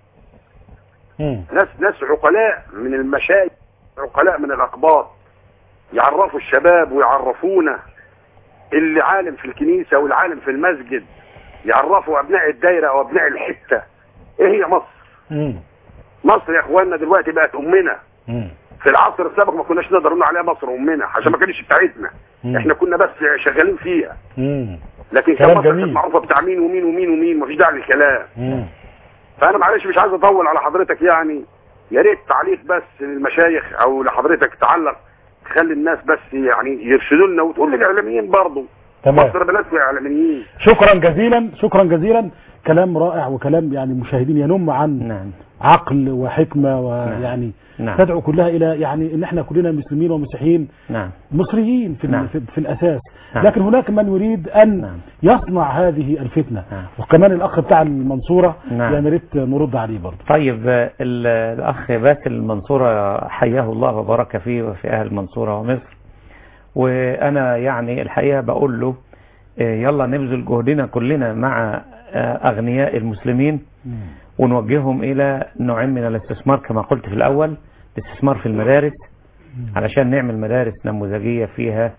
ناس ناس عقلاء من المشايخ، عقلاء من الاقباط يعرفوا الشباب ويعرفونا اللي عالم في الكنيسه والعالم في المسجد، يعرفوا ابناء الدايره او ابناء الحته ايه هي مصر. مم. مصر يا اخواننا دلوقتي بقت امنا. مم. في العصر السابق ما كناش نقدر نقول عليها مصر امنا عشان ما كانتش بتاعتنا. مم. احنا كنا بس شغالين فيها. مم. لكن كان مصر كانت معروفه بتاع مين ومين ومين ومين، مفيش داعي للكلام. فانا معلش مش عايز اطول على حضرتك، يعني يا ريت تعليق بس للمشايخ او لحضرتك تعلق تخلي الناس بس يعني يرشدوا لنا وتقول للاعلاميين برضه مصر بلد اعلاميين. شكرا جزيلا شكرا جزيلا، كلام رائع وكلام يعني المشاهدين ينم عن نعم. عقل وحكمه ويعني نعم. تدعو كلها الى يعني ان احنا كلنا مسلمين ومسيحيين نعم. مصريين في, نعم. في, في الاساس نعم. لكن هناك من يريد ان نعم. يصنع هذه الفتنه نعم. وكمان الاخ بتاع المنصوره نعم. يعني ريت نرد عليه برضه. طيب الاخ باسل المنصوره حياه الله وبارك فيه وفي اهل المنصوره ومصر، وانا يعني الحقيقه بقول له يلا نبذل جهدنا كلنا مع اغنياء المسلمين ونوجههم الى نوعين من الاستثمار كما قلت في الاول، الاستثمار في المدارس علشان نعمل مدارس نموذجيه فيها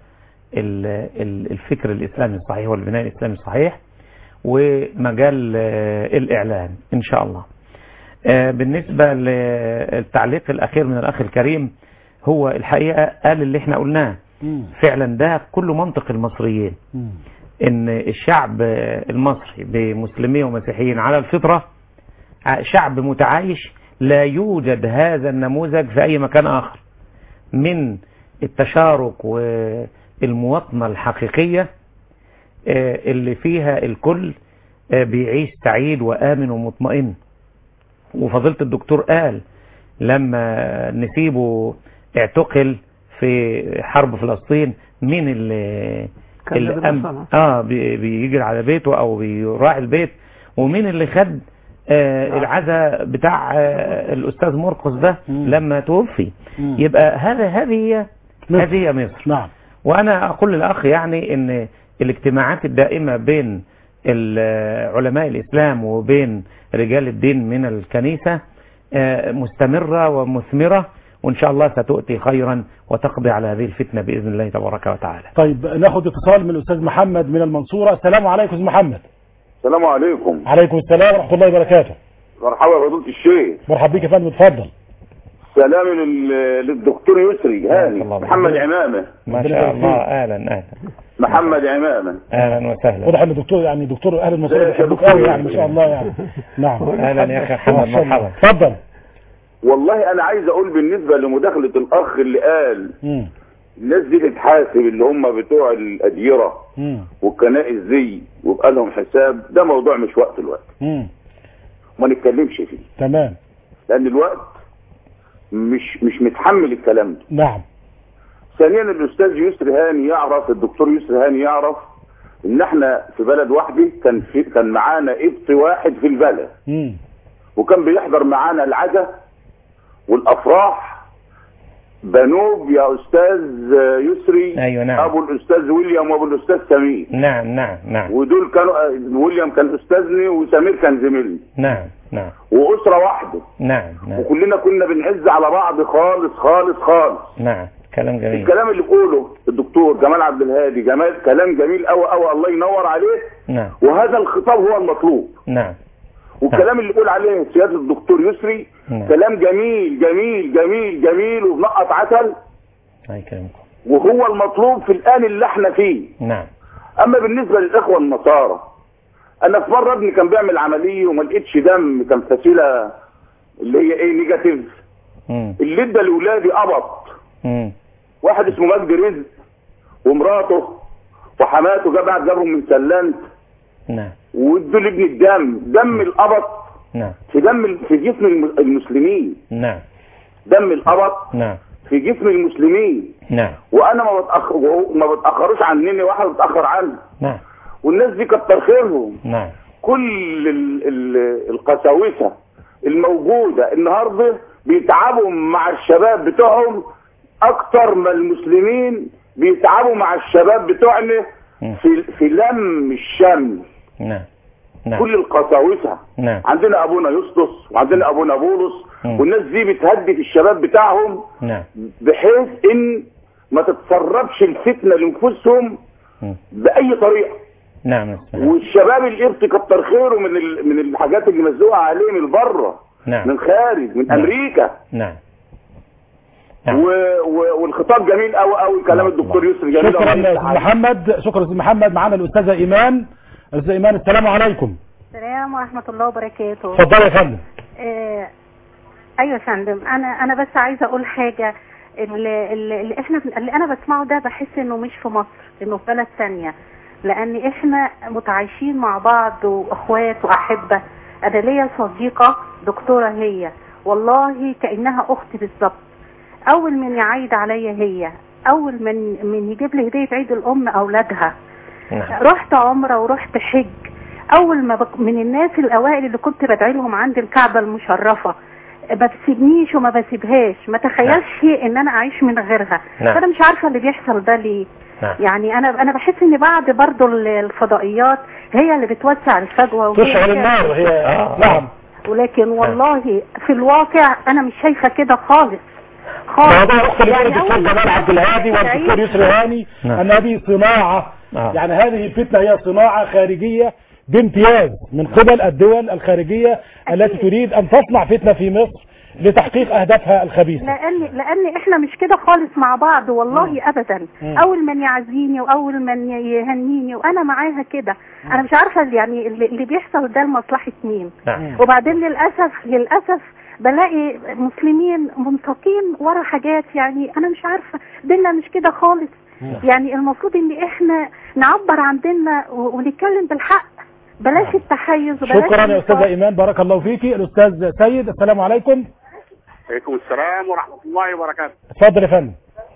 الفكر الاسلامي الصحيح والبناء الاسلامي الصحيح، ومجال الاعلام ان شاء الله. بالنسبه للتعليق الاخير من الاخ الكريم، هو الحقيقه قال اللي احنا قلناه فعلا، ده كل منطق المصريين ان الشعب المصري بمسلمين ومسيحيين على الفطرة شعب متعايش، لا يوجد هذا النموذج في اي مكان اخر من التشارك والمواطنة الحقيقية اللي فيها الكل بيعيش سعيد وآمن ومطمئن. وفضيلة الدكتور قال لما نسيبه اعتقل في حرب فلسطين مين اللي الأم... اه بيجري على بيته او بيراعي البيت، ومين اللي خد آه العزاء بتاع آه الاستاذ مرقس ده لما توفي. يبقى هذا هذه هي هذه هي مصر. نعم. وانا اقول للاخ يعني ان الاجتماعات الدائمه بين علماء الاسلام وبين رجال الدين من الكنيسه آه مستمره ومثمره، وإن شاء الله ستؤتي خيرا وتقضي على هذه الفتنة بإذن الله تبارك وتعالى. طيب ناخذ اتصال من الأستاذ محمد من المنصورة. السلام عليكم أستاذ محمد. السلام عليكم. عليكم السلام ورحمة الله وبركاته. مرحبا يا فضيلة الشيخ. مرحبا بك يا فندم، اتفضل. سلامي للدكتور يسري هاني محمد عمامة. ما شاء الله. أهلا أهلا محمد عمامة. أهلا وسهلا. واضح ان الدكتور يعني دكتور أهل المنصورة بيحبوك قوي يعني ما شاء الله يعني. نعم. أهلا يا أخي محمد، مرحبا. اتفضل. والله انا عايز اقول بالنسبة لمداخلة الاخ اللي قال مم. الناس دي تتحاسب اللي هم بتوع الاديرة مم. والكنائس دي ويبقى لهم حساب، ده موضوع مش وقت الوقت مم. ما نتكلمش فيه. تمام. لان الوقت مش مش متحمل الكلام ده. نعم. ثانيا الاستاذ يسري هاني يعرف، الدكتور يسري هاني يعرف ان احنا في بلد واحده كان في كان معانا ابط واحد في البلد مم. وكان بيحضر معانا العزاء والافراح بنوب يا استاذ يسري. ايوه نعم. ابو الاستاذ ويليام وابو الاستاذ سمير. نعم نعم نعم. ودول كانوا ويليام كان استاذني وسمير كان زميلي. نعم نعم. واسره واحده. نعم نعم. وكلنا كنا بنعز على بعض خالص خالص خالص. نعم كلام جميل. الكلام اللي بيقوله الدكتور جمال عبد الهادي جمال كلام جميل قوي قوي، الله ينور عليه. نعم. وهذا الخطاب هو المطلوب. نعم. والكلام اللي يقول عليه سيادة الدكتور يسري نعم. كلام جميل جميل جميل جميل وبنقط عسل. اي كلامكم. وهو المطلوب في الآن اللي احنا فيه. نعم. اما بالنسبة للاخوة النصارى، انا في مرة ابني كان بيعمل عملية وما لقيتش دم، كان فسيلة اللي هي ايه نيجاتيف، اللي ادى لاولادي قبط. واحد اسمه مجدي رزق ومراته وحماته جاب بعد جابهم من سلانت. نعم. وادوا لابني الدم، دم القبط نعم في دم في جسم المسلمين. نعم. دم القبط نعم في جسم المسلمين. نعم. وانا ما بتاخر ما بتاخروش عنني، واحد بتاخر عنه. نعم. والناس دي كتر خيرهم. نعم. كل ال ال القساوسه الموجوده النهارده بيتعبوا مع الشباب بتوعهم اكتر ما المسلمين بيتعبوا مع الشباب بتوعنا في في لم الشمل. نعم. نعم. كل القساوسه. نعم. عندنا ابونا يسطس وعندنا ابونا بولس، مم. والناس دي بتهدد الشباب بتاعهم نعم. بحيث ان ما تتسربش الفتنه لنفوسهم مم. باي طريقه. نعم. والشباب القبطي كتر خيره من ال- من الحاجات اللي مزوقه عليه من بره، نعم. من خارج، من نعم. امريكا. نعم. و... و... والخطاب جميل قوي قوي، كلام الدكتور يسري جميل. شكرا يا استاذ محمد، شكرا استاذ محمد. معانا الاستاذه ايمان. الاستاذه ايمان السلام عليكم. السلام ورحمه الله وبركاته. اتفضلي يا فندم. آه ايوه يا فندم، انا انا بس عايزه اقول حاجه. اللي, اللي احنا اللي انا بسمعه ده بحس انه مش في مصر، انه في بلد ثانيه، لان احنا متعايشين مع بعض واخوات واحبه. انا ليا صديقه دكتوره، هي والله كانها اختي بالظبط. اول من يعيد عليا هي، اول من من يجيب لي هديه عيد الام اولادها. نعم. رحت عمره ورحت حج. اول ما بك من الناس الاوائل اللي كنت بدعي لهم عند الكعبه المشرفه. ما بتسيبنيش وما بسيبهاش، ما تخيلش ان انا اعيش من غيرها. نعم. فانا مش عارفه اللي بيحصل ده ليه. نعم. يعني انا انا بحس ان بعد برضو الفضائيات هي اللي بتوسع الفجوه تشعل النار هي. آه. نعم. ولكن والله في الواقع انا مش شايفه كده خالص خالص. موضوع اختي يعني الدكتور جمال عبد الهادي والدكتور يسري هاني ان هذه صناعه. آه. يعني هذه الفتنه هي صناعه خارجيه بامتياز من قبل الدول الخارجيه التي تريد ان تصنع فتنه في مصر لتحقيق اهدافها الخبيثه. لان لان احنا مش كده خالص مع بعض والله. مم. ابدا. مم. اول من يعزيني واول من يهنيني وانا معاها كده. انا مش عارفه يعني اللي بيحصل ده لمصلحه مين. مم. وبعدين للاسف للاسف بلاقي مسلمين منطقين ورا حاجات، يعني انا مش عارفه ديننا مش كده خالص. مم. يعني المفروض ان احنا نعبر عن ديننا ونتكلم بالحق، بلاش التحيز وبلاش. شكرا يا استاذه ايمان، بارك الله فيكي. الاستاذ سيد السلام عليكم. عليكم السلام ورحمه الله وبركاته. اتفضل يا فندم.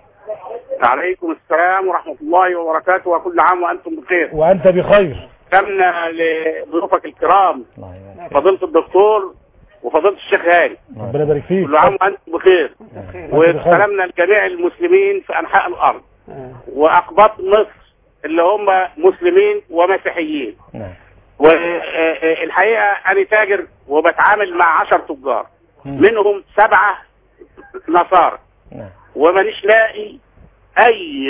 عليكم السلام ورحمه الله وبركاته، وكل عام وانتم بخير. وانت بخير. سلمنا لضيوفك الكرام فضيله الدكتور وفضيله الشيخ هاني، ربنا يبارك فيك. كل عام وانتم بخير. وسلمنا لجميع المسلمين في انحاء الارض واقباط مصر اللي هم مسلمين ومسيحيين. والحقيقه انا تاجر وبتعامل مع عشر تجار، منهم سبعه نصارى، ومانيش لاقي اي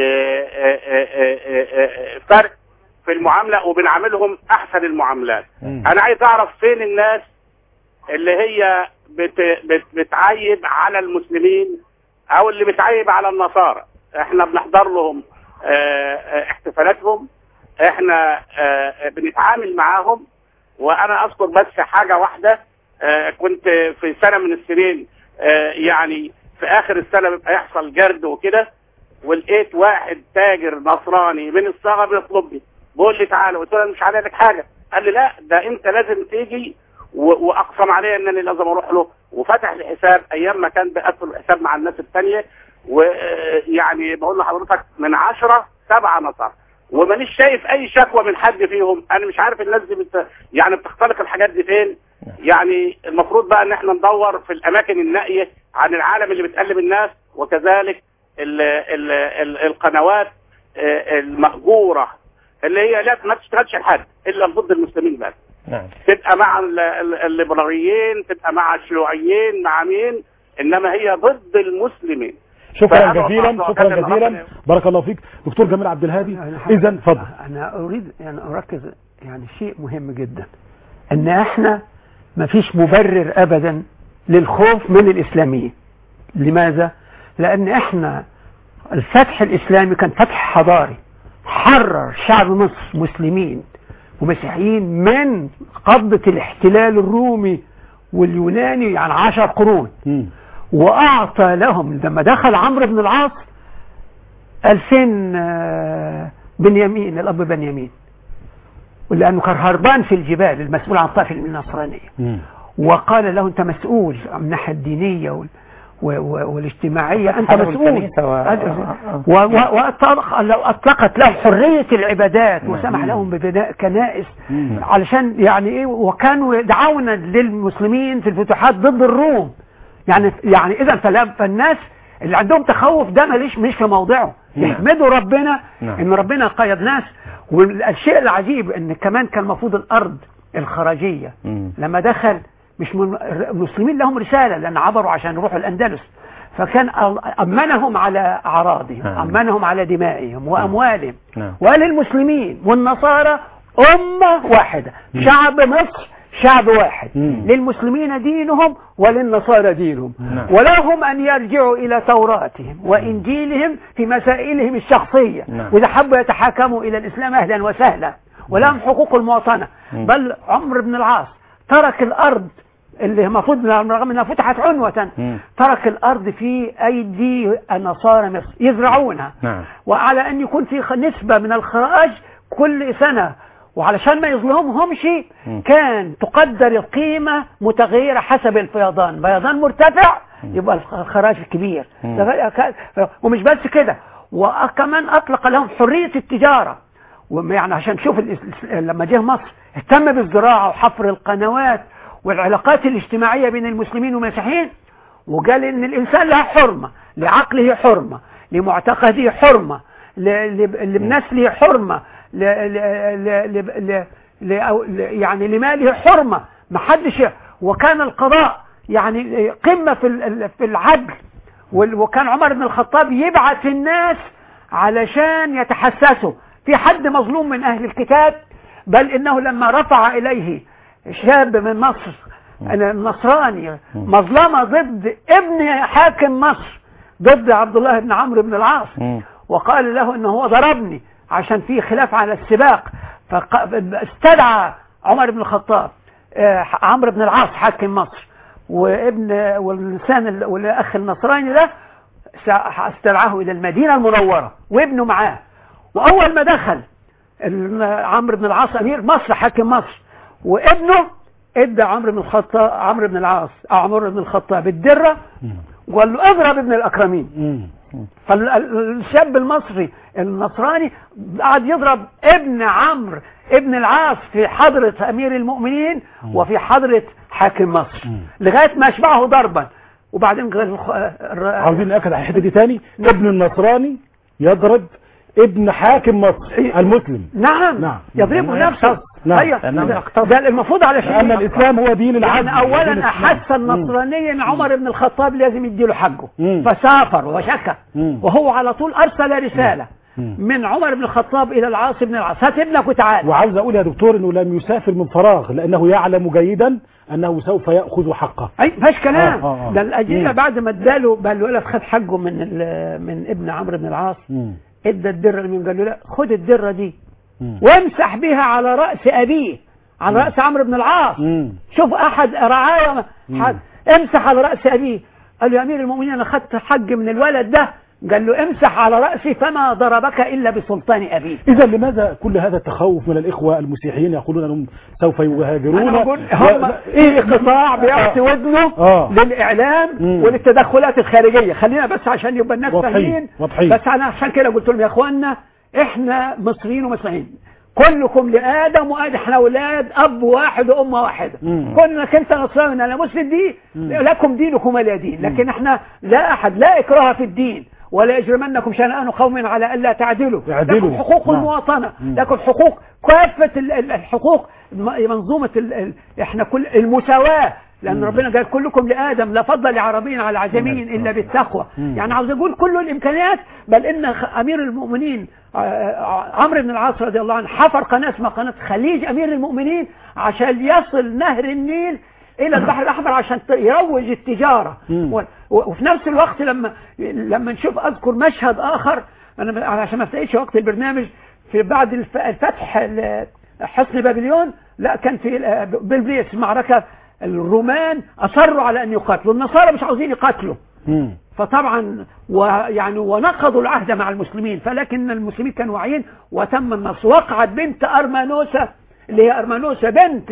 فرق في المعامله وبنعاملهم احسن المعاملات. انا عايز اعرف فين الناس اللي هي بت بت بتعيب على المسلمين او اللي بتعيب على النصارى. احنا بنحضر لهم احتفالاتهم، احنا بنتعامل معاهم. وانا اذكر بس حاجه واحده، كنت في سنه من السنين يعني في اخر السنه بيبقى يحصل جرد وكده، ولقيت واحد تاجر نصراني من الصاغه بيطلبني، بيقول لي تعالى. قلت له انا مش علي لك حاجه. قال لي لا ده انت لازم تيجي، واقسم عليا انني لازم اروح له، وفتح لي حساب ايام ما كان بيقفل الحساب مع الناس الثانيه. ويعني بقول لحضرتك من عشرة سبعه نصارى، ومانيش شايف اي شكوى من حد فيهم. انا مش عارف الناس دي بت... يعني بتختلق الحاجات دي فين. يعني المفروض بقى ان احنا ندور في الاماكن النائيه عن العالم اللي بتقلب الناس، وكذلك ال ال ال القنوات المأجوره اللي هي لا ما تشتغلش لحد الا ضد المسلمين بس. نعم. تبقى مع الليبراليين، تبقى مع الشيوعيين، مع مين، انما هي ضد المسلمين. شكرا جزيلا، شكرا جزيلا، بارك الله فيك. دكتور جمال عبد الهادي، اذا اتفضل. انا اريد يعني اركز يعني شيء مهم جدا، ان احنا ما فيش مبرر ابدا للخوف من الاسلاميين. لماذا؟ لان احنا الفتح الاسلامي كان فتح حضاري، حرر شعب مصر مسلمين ومسيحيين من قبضة الاحتلال الرومي واليوناني يعني عشر قرون. م. واعطى لهم لما دخل عمرو بن العاص ألفين بنيامين، الاب بنيامين، ولانه كان هربان في الجبال المسؤول عن الطائفه النصرانيه، وقال له انت مسؤول من الناحيه الدينيه وال والاجتماعيه، انت مسؤول. واطلقت له حريه العبادات وسمح لهم ببناء كنائس علشان يعني ايه، وكانوا دعونا للمسلمين في الفتوحات ضد الروم. يعني يعني اذا فالناس اللي عندهم تخوف ده ماليش مش في موضعه، يحمدوا ربنا ان ربنا قيد ناس. والشيء العجيب ان كمان كان المفروض الارض الخراجية مم. لما دخل مش من المسلمين لهم رسالة لأن عبروا عشان يروحوا الأندلس، فكان أمنهم على أعراضهم، نعم. أمنهم على دمائهم وأموالهم. نعم. وقال المسلمين والنصارى أمة واحدة، شعب مصر شعب واحد، مم. للمسلمين دينهم وللنصارى دينهم، نعم. ولهم أن يرجعوا إلى توراتهم وإنجيلهم في مسائلهم الشخصية، نعم. وإذا حبوا يتحاكموا إلى الإسلام أهلا وسهلا، ولهم حقوق المواطنة. مم. بل عمرو بن العاص ترك الأرض اللي المفروض رغم أنها فتحت عنوة، مم. ترك الأرض في أيدي النصارى مصر يزرعونها، نعم. وعلى أن يكون في نسبة من الخراج كل سنة، وعلشان ما يظلمهمش كان تقدر القيمة متغيرة حسب الفيضان، فيضان مرتفع يبقى الخراج كبير، ومش بس كده، وكمان أطلق لهم حرية التجارة. ويعني عشان شوف لما جه مصر اهتم بالزراعة وحفر القنوات والعلاقات الاجتماعية بين المسلمين والمسيحيين، وقال ان الانسان له حرمة، لعقله حرمة، لمعتقده حرمة، لنسله حرمة، ل... ل... ل... ل... يعني لماله حرمة، ما حدش. وكان القضاء يعني قمة في في العدل، وكان عمر بن الخطاب يبعث الناس علشان يتحسسوا في حد مظلوم من اهل الكتاب، بل انه لما رفع اليه شاب من مصر النصراني مظلمة ضد ابن حاكم مصر، ضد عبد الله بن عمرو بن العاص، وقال له انه هو ضربني عشان في خلاف على السباق، فاستدعى عمر بن الخطاب عمرو بن العاص حاكم مصر وابن والإنسان والأخ النصراني ده، استدعاه إلى المدينة المنورة وابنه معاه. وأول ما دخل عمرو بن العاص أمير مصر حاكم مصر، وابنه ادى عمرو بن الخطاب عمرو بن العاص عمرو بن الخطاب الدرة وقال له اضرب ابن الأكرمين. فالشاب المصري النصراني قعد يضرب ابن عمرو ابن العاص في حضرة أمير المؤمنين وفي حضرة حاكم مصر لغاية ما أشبعه ضربا. وبعدين عاوزين نأكد على الحتة دي تاني، ابن النصراني يضرب ابن حاكم مصر المسلم. نعم, نعم. يضربه نفسه. نعم. أيوة. ده المفروض على شيء، أن الإسلام هو دين العدل. يعني أولا أحس النصرانية أن عمر بن الخطاب لازم يديله حقه، فسافر وشكى، وهو على طول أرسل رسالة مم. من عمر بن الخطاب إلى العاص بن العاص، هات ابنك وتعال. وعاوز أقول يا دكتور أنه لم يسافر من فراغ، لأنه يعلم جيدا أنه سوف يأخذ حقه. أي فاش كلام. آه آه آه. ده الأجيلة بعد ما اداله بقى له خد حقه من من ابن عمرو بن العاص، ادى الدرة لمين؟ قال له لا خد الدرة دي مم. وامسح بها على رأس أبيه، على رأس عمرو بن العاص. مم. شوف أحد رعايا امسح على رأس أبيه. قال له يا أمير المؤمنين أنا خدت حق من الولد ده. قال له امسح على رأسي فما ضربك إلا بسلطان أبيه. إذا لماذا كل هذا التخوف من الإخوة المسيحيين يقولون أنهم سوف يهاجرون؟ أنا أقول هم إيه قطاع بيعطي ودنه آه. للإعلام مم. وللتدخلات الخارجية. خلينا بس عشان يبقى الناس فاهمين، بس أنا عشان كده قلت لهم يا أخوانا إحنا مصريين ومسيحيين، كلكم لآدم وآدم، احنا أولاد أب واحد وأمة واحدة، كلك أنت نصراني أنا مسلم، دي مم. لكم دينكم ولا دين، لكن احنا لا أحد لا إكراه في الدين، ولا يجرمنكم شنآن قوم على ألا تعدلوا، لكم حقوق نعم. المواطنة، مم. لكم حقوق كافة الحقوق، منظومة ال ال احنا كل المساواة، لأن مم. ربنا قال كلكم لآدم لا فضل لعربي على عجمي إلا بالتقوى. مم. يعني عاوز أقول كل الإمكانيات، بل إن أمير المؤمنين عمرو بن العاص رضي الله عنه حفر قناة اسمها قناة خليج أمير المؤمنين عشان يصل نهر النيل إلى البحر الأحمر عشان يروج التجارة. وفي نفس الوقت لما لما نشوف أذكر مشهد آخر، أنا عشان ما افتقدش وقت البرنامج، في بعد الفتح حصن بابليون، لا كان في بلبيس معركة الرومان أصروا على أن يقاتلوا، النصارى مش عاوزين يقاتلوا، فطبعا ويعني ونقضوا العهد مع المسلمين، فلكن المسلمين كانوا واعيين وتم النصر. وقعت بنت أرمانوسة اللي هي أرمانوسة بنت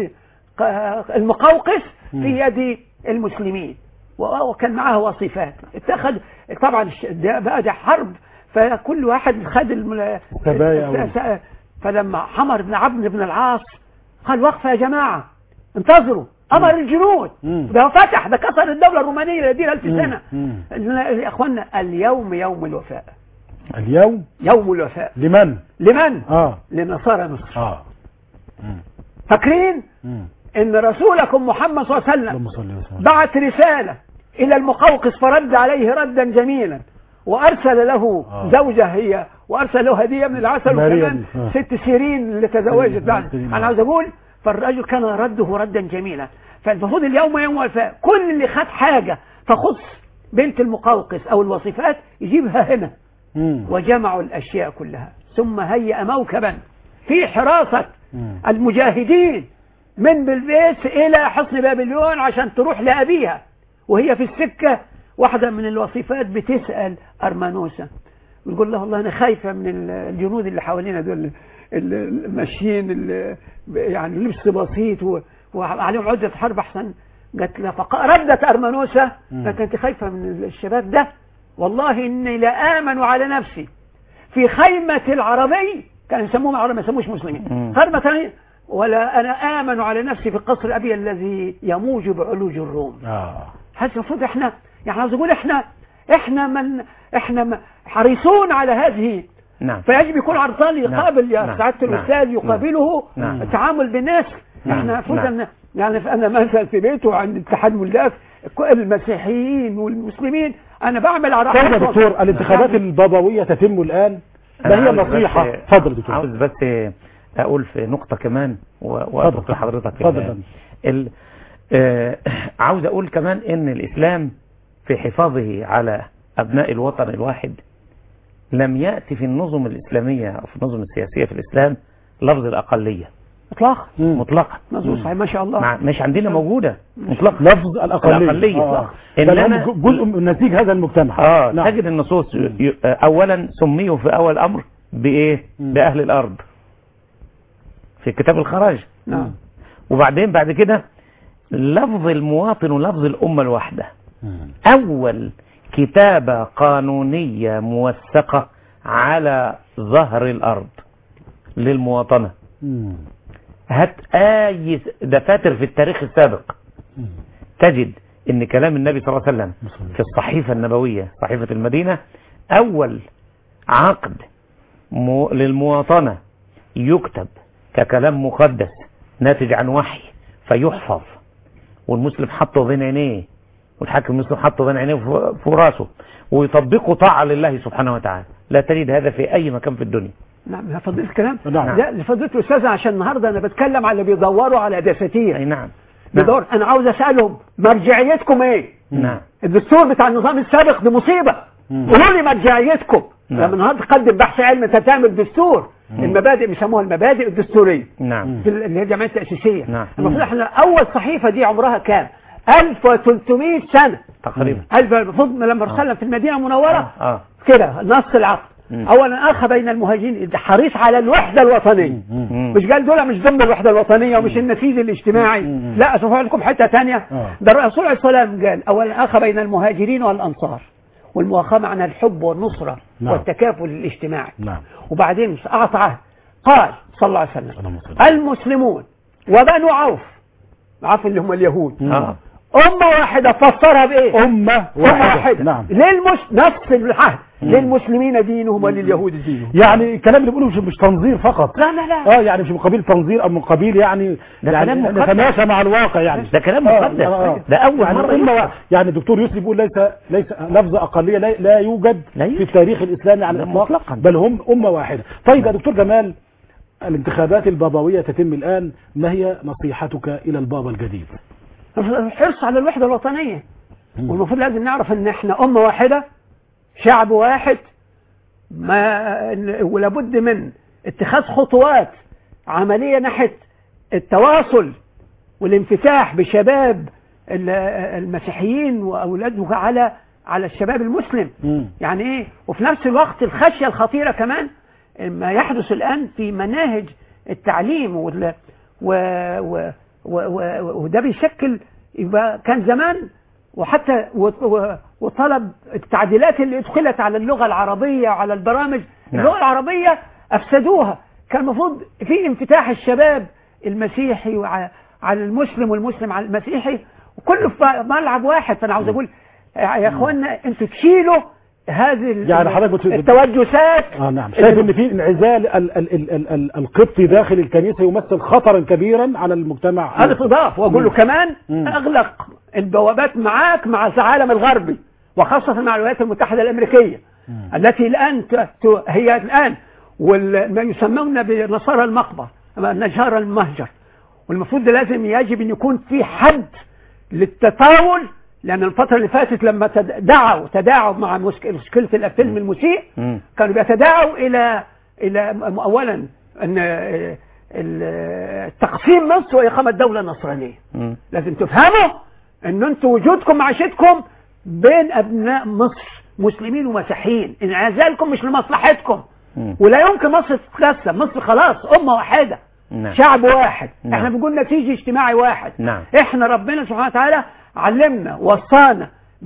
المقوقس في يد المسلمين، وكان معها وصفات، اتخذ طبعا بقى ده حرب، فكل واحد خد السبايا. فلما حمر بن عبد بن العاص قال وقفة يا جماعة انتظروا، أمر الجنود، ده فتح، ده كسر الدولة الرومانية اللي دي ألف سنة. يا أخوانا اليوم يوم الوفاء، اليوم يوم الوفاء. لمن؟ لمن؟ آه. لنصارى مصر. آه. فاكرين ان رسولكم محمد صلى الله عليه وسلم بعت رسالة الى المقوقس فرد عليه ردا جميلا، وارسل له آه. زوجة هي، وارسل له هدية من العسل، وكمان آه. ست سيرين اللي تزوجت بعد. انا عاوز اقول فالرجل كان رده ردا جميلا. فالمفروض اليوم يوم الوفاء كل اللي خد حاجة تخص بنت المقوقس او الوصفات يجيبها هنا. مم. وجمعوا الاشياء كلها، ثم هيأ موكبا في حراسة مم. المجاهدين من بلبيس الى حصن بابليون عشان تروح لابيها. وهي في السكة واحدة من الوصيفات بتسأل أرمانوسا، بتقول له والله أنا خايفة من الجنود اللي حوالينا دول الماشيين اللي يعني لبس بسيط وعليهم عدة حرب أحسن. قالت لها فردت أرمانوسا قالت أنت خايفة من الشباب ده؟ والله إني لا آمن على نفسي في خيمة العربي، كانوا يسموهم عرب ما يسموش مسلمين، خيمة، ولا أنا آمن على نفسي في قصر أبي الذي يموج بعلوج الروم. آه. حاسس المفروض احنا يعني عاوز اقول احنا احنا من احنا حريصون على هذه. نعم. فيجب يكون عرضان يقابل يا سعاده الاستاذ يقابله نعم. التعامل بالناس. نعم. احنا المفروض نعم. ان يعني انا مثلا في بيته عند اتحاد ملاك المسيحيين والمسلمين انا بعمل على طيب يا دكتور الانتخابات نعم. البابويه تتم الان، ما هي نصيحه؟ اتفضل دكتور. عاوز بس اقول في نقطه كمان واترك لحضرتك. اتفضل. آه عاوز اقول كمان ان الاسلام في حفاظه على ابناء الوطن الواحد لم يأتي في النظم الاسلامية او في النظم السياسية في الاسلام لفظ الاقلية مطلقا مطلقا ما شاء الله مش عندنا موجودة مطلقا لفظ الاقلية, الأقلية. آه. إنما جزء من نتيجة هذا المجتمع. اه نعم. تجد النصوص ي... اولا سميوا في اول امر بايه مم. باهل الارض في كتاب الخراج. نعم. وبعدين بعد كده لفظ المواطن ولفظ الأمة الواحدة. أول كتابة قانونية موثقة على ظهر الأرض للمواطنة. هات أي دفاتر في التاريخ السابق تجد إن كلام النبي صلى الله عليه وسلم في الصحيفة النبوية صحيفة المدينة أول عقد للمواطنة يكتب ككلام مقدس ناتج عن وحي فيحفظ، والمسلم حطه بين عينيه والحاكم المسلم حطه بين عينيه في راسه ويطبقه طاعة لله سبحانه وتعالى. لا تجد هذا في أي مكان في الدنيا. نعم فضيلة الكلام. نعم. لا لفضيلة الأستاذ عشان النهاردة أنا بتكلم على اللي بيدوروا على دساتير. أي نعم. بيدور نعم. أنا عاوز أسألهم مرجعيتكم إيه؟ نعم. الدستور بتاع النظام السابق دي مصيبة. قولوا لي مرجعيتكم. نعم. لما النهارده تقدم بحث علمي أنت تعمل دستور. مم. المبادئ بيسموها المبادئ الدستورية. نعم. اللي هي الجمعية التأسيسية. نعم. المفروض احنا أول صحيفة دي عمرها كام؟ ألف وثلاثمائة سنة تقريبا. المفروض لما رسلنا في المدينة المنورة آه. آه. كده نص العقد. اولا اخ بين المهاجرين حريص على الوحدة الوطنية. مش قال دول مش ضمن الوحدة الوطنية ومش النسيج الاجتماعي. لا اسوف اقول لكم حتة ثانيه. ده الرسول عليه الصلاة والسلام قال اولا اخ بين المهاجرين والانصار والمواخاة معنى الحب والنصرة نعم. والتكافل الاجتماعي نعم. وبعدين اعطى عهد قال صلى الله عليه وسلم المسلمون وبنو عوف عوف اللي هم اليهود نعم. أمة واحدة فسرها بإيه؟ أمة واحدة, واحدة. نعم. للمش... نفس العهد للمسلمين دينهم ولليهود دينهم. يعني الكلام اللي بيقوله مش, مش تنظير فقط. لا لا لا اه يعني مش من قبيل تنظير او من قبيل يعني ده يعني كلام نتماشى مع الواقع يعني. ده كلام مقدس. آه آه. ده أول يعني مرة أمة يعني الدكتور يوسف بيقول ليس ليس لفظ أقلية لا, لا يوجد لا في التاريخ الإسلامي على الإطلاق بل هم أمة واحدة. طيب يا دكتور جمال الانتخابات البابوية تتم الآن، ما هي نصيحتك إلى البابا الجديد؟ الحرص على الوحدة الوطنية. والمفروض لازم نعرف ان احنا امة واحدة شعب واحد، ما ولابد من اتخاذ خطوات عملية ناحية التواصل والانفتاح بشباب المسيحيين واولادهم على على الشباب المسلم. م. يعني ايه؟ وفي نفس الوقت الخشية الخطيرة كمان ما يحدث الان في مناهج التعليم وال و... و... وده بيشكل يبقى كان زمان وحتى وطلب التعديلات اللي ادخلت على اللغة العربية على البرامج. نعم. اللغة العربية أفسدوها. كان المفروض في انفتاح الشباب المسيحي على المسلم والمسلم على المسيحي وكله في ملعب واحد. فأنا عاوز أقول يا أخوانا أنتوا تشيلوا هذه يعني حضرتك التوجسات. اه نعم، شايف ان في انعزال ال ال ال ال ال القبطي داخل الكنيسه يمثل خطرا كبيرا على المجتمع. هذا تضاف، واقول له كمان مم. اغلق البوابات معاك مع العالم الغربي، وخاصه مع الولايات المتحده الامريكيه مم. التي الان هي الان وما يسمون بنصارى المقبره، نجار المهجر، والمفروض لازم يجب ان يكون في حد للتطاول، لأن الفترة اللي فاتت لما تداعوا تداعوا مع مشكلة الفيلم المسيء كانوا بيتداعوا إلى إلى أولا أن تقسيم مصر وإقامة دولة نصرانية. لازم تفهموا أن أنتم وجودكم معيشتكم بين أبناء مصر مسلمين ومسيحيين، انعزالكم مش لمصلحتكم، ولا يمكن مصر تتقسم. مصر خلاص أمة واحدة، نعم. شعب واحد، نعم. احنا بنقول نتيجة اجتماعي واحد، نعم. احنا ربنا سبحانه وتعالى علمنا وصانا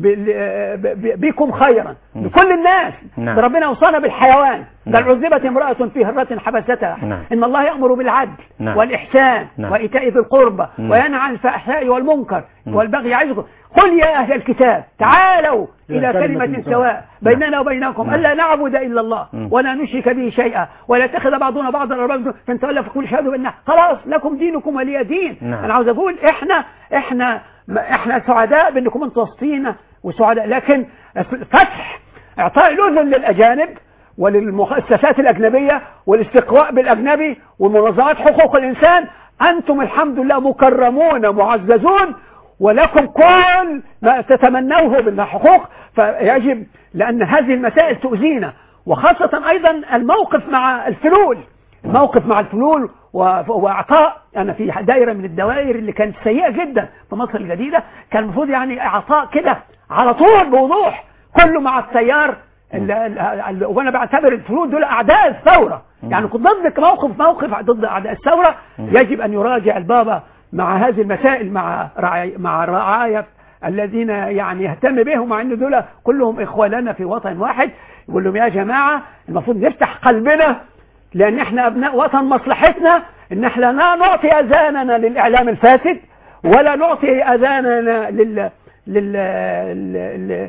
بكم خيرا لكل الناس، نعم. ربنا وصانا بالحيوان، قال عذبت امرأة في هرة حبستها، نعم. إن الله يأمر بالعدل، نعم. والإحسان، نعم. وإيتاء ذي القربى، نعم. وينهى عن الفحشاء والمنكر، نعم. والبغي يعظكم. قل يا أهل الكتاب تعالوا إلى كلمة سواء بيننا وبينكم ألا نعبد إلا الله ولا نشرك به شيئا ولا يتخذ بعضنا بعضا أربابا فانتولوا فقولوا اشهدوا بالله. خلاص لكم دينكم ولي دين. نعم. أنا عاوز أقول إحنا إحنا إحنا سعداء بأنكم أنتم وسطينا وسعداء، لكن فتح إعطاء الأذن للأجانب وللمؤسسات الأجنبية والاستقواء بالأجنبي ومنظمات حقوق الإنسان، أنتم الحمد لله مكرمون معززون ولكم كل ما تتمنوه من حقوق، فيجب لأن هذه المسائل تؤذينا، وخاصة أيضا الموقف مع الفلول الموقف مع الفلول وإعطاء. أنا في دائرة من الدوائر اللي كانت سيئة جدا في مصر الجديدة، كان المفروض يعني إعطاء كده على طول بوضوح كله مع التيار، وانا بعتبر الفلول دول اعداء الثوره، يعني كنت ضد موقف موقف ضد اعداء الثوره. يجب ان يراجع البابا مع هذه المسائل مع رعاية مع الرعاية الذين يعني يهتم بهم، مع ان دول كلهم اخواننا في وطن واحد. يقول لهم يا جماعه المفروض نفتح قلبنا، لان احنا ابناء وطن، مصلحتنا ان احنا لا نعطي اذاننا للاعلام الفاسد ولا نعطي اذاننا لل لل, لل...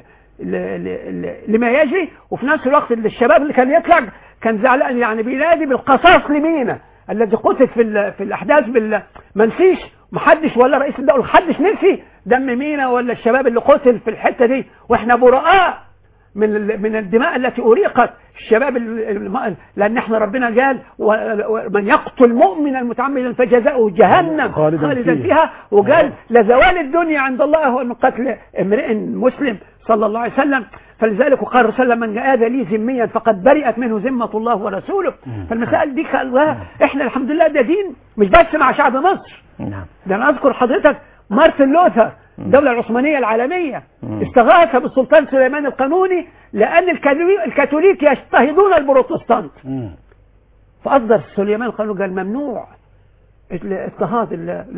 لما يجري. وفي نفس الوقت الشباب اللي كان يطلع كان زعلان، يعني بينادي بالقصاص لمينا الذي قتل في في الاحداث بال ما نسيش، محدش ولا رئيس الدوله محدش نسي دم مينا ولا الشباب اللي قتل في الحته دي، واحنا براء من من الدماء التي اريقت الشباب، لان احنا ربنا قال ومن يقتل مؤمنا متعمدا فجزاؤه جهنم خالدا فيها، وقال لزوال الدنيا عند الله هو من قتل امرئ مسلم صلى الله عليه وسلم. فلذلك قال رسول الله من آذى لي ذميا فقد برئت منه ذمة الله ورسوله. فالمسائل دي الله احنا الحمد لله ده دين مش بس مع شعب مصر، ده انا اذكر حضرتك مارتن لوثر الدولة العثمانية العالمية استغاث بالسلطان سليمان القانوني لأن الكاثوليك يضطهدون البروتستانت، فأصدر سليمان القانوني قال ممنوع الاضطهاد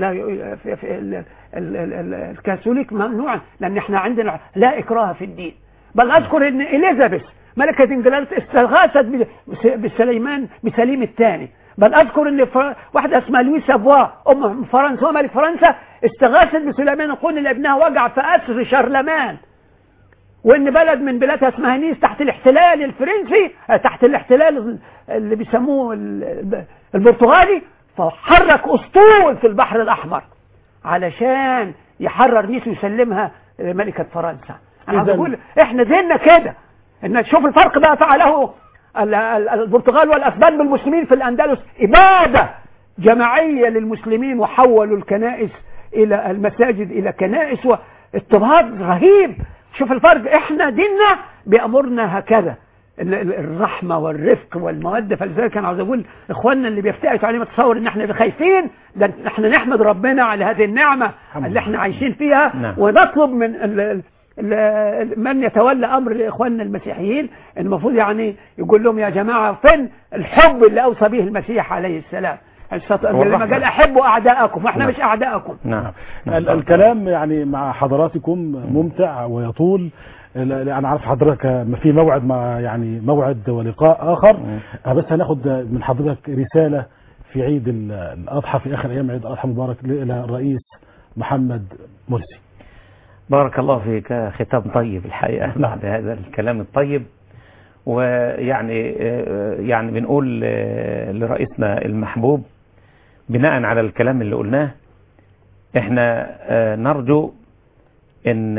الكاثوليك، ممنوع لأن احنا عندنا لا إكراه في الدين. بل أذكر أن إليزابيث ملكة إنجلترا استغاثت بسليمان بسليم الثاني. بل أذكر أن واحدة اسمها لويس سافوا أم فرنسا وملك فرنسا استغاثت بسليمان القانوني لابنها وقع في أسر شارلمان، وأن بلد من بلادها اسمها نيس تحت الاحتلال الفرنسي، تحت الاحتلال اللي بيسموه البرتغالي، فحرك أسطول في البحر الأحمر علشان يحرر نيس ويسلمها ملكة فرنسا. أنا بقول إحنا زينا كده، إن تشوف الفرق بقى فعله البرتغال والأسبان بالمسلمين في الأندلس، إبادة جماعية للمسلمين وحولوا الكنائس إلى المساجد إلى كنائس، واضطهاد رهيب. شوف الفرق، إحنا ديننا بأمرنا هكذا الرحمة والرفق والمودة. فلذلك أنا عاوز أقول إخواننا اللي بيفتئتوا علينا تصور إن إحنا خايفين، ده إحنا نحمد ربنا على هذه النعمة اللي إحنا عايشين فيها، نعم. ونطلب من ال من يتولى أمر إخواننا المسيحيين المفروض يعني يقول لهم يا جماعة فين الحب اللي أوصى به المسيح عليه السلام لما قال أحبوا أعداءكم، وإحنا نعم. مش أعداءكم. نعم. الكلام يعني مع حضراتكم ممتع ويطول. أنا عارف حضرتك ما في موعد مع يعني موعد ولقاء آخر، بس هناخد من حضرتك رسالة في عيد الأضحى، في آخر أيام عيد الأضحى مبارك إلى الرئيس محمد مرسي. بارك الله فيك، ختام طيب الحقيقة بعد هذا الكلام الطيب. ويعني يعني بنقول لرئيسنا المحبوب بناء على الكلام اللي قلناه، احنا نرجو ان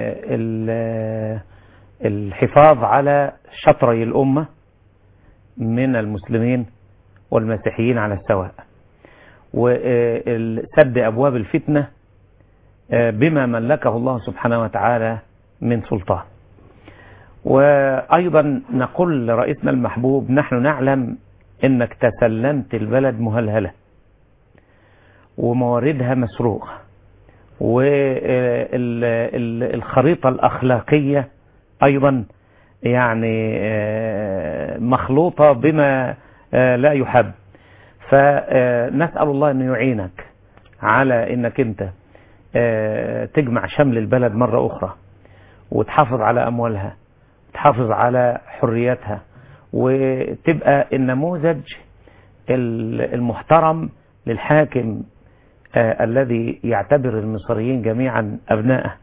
الحفاظ على شطري الأمة من المسلمين والمسيحيين على السواء، وسد أبواب الفتنة بما ملكه الله سبحانه وتعالى من سلطان. وأيضا نقول لرئيسنا المحبوب نحن نعلم أنك تسلمت البلد مهلهلة ومواردها مسروقة، والخريطة الأخلاقية أيضا يعني مخلوطة بما لا يحب. فنسأل الله أن يعينك على أنك أنت تجمع شمل البلد مرة أخرى، وتحافظ على أموالها، تحافظ على حرياتها، وتبقى النموذج المحترم للحاكم الذي يعتبر المصريين جميعا أبناءه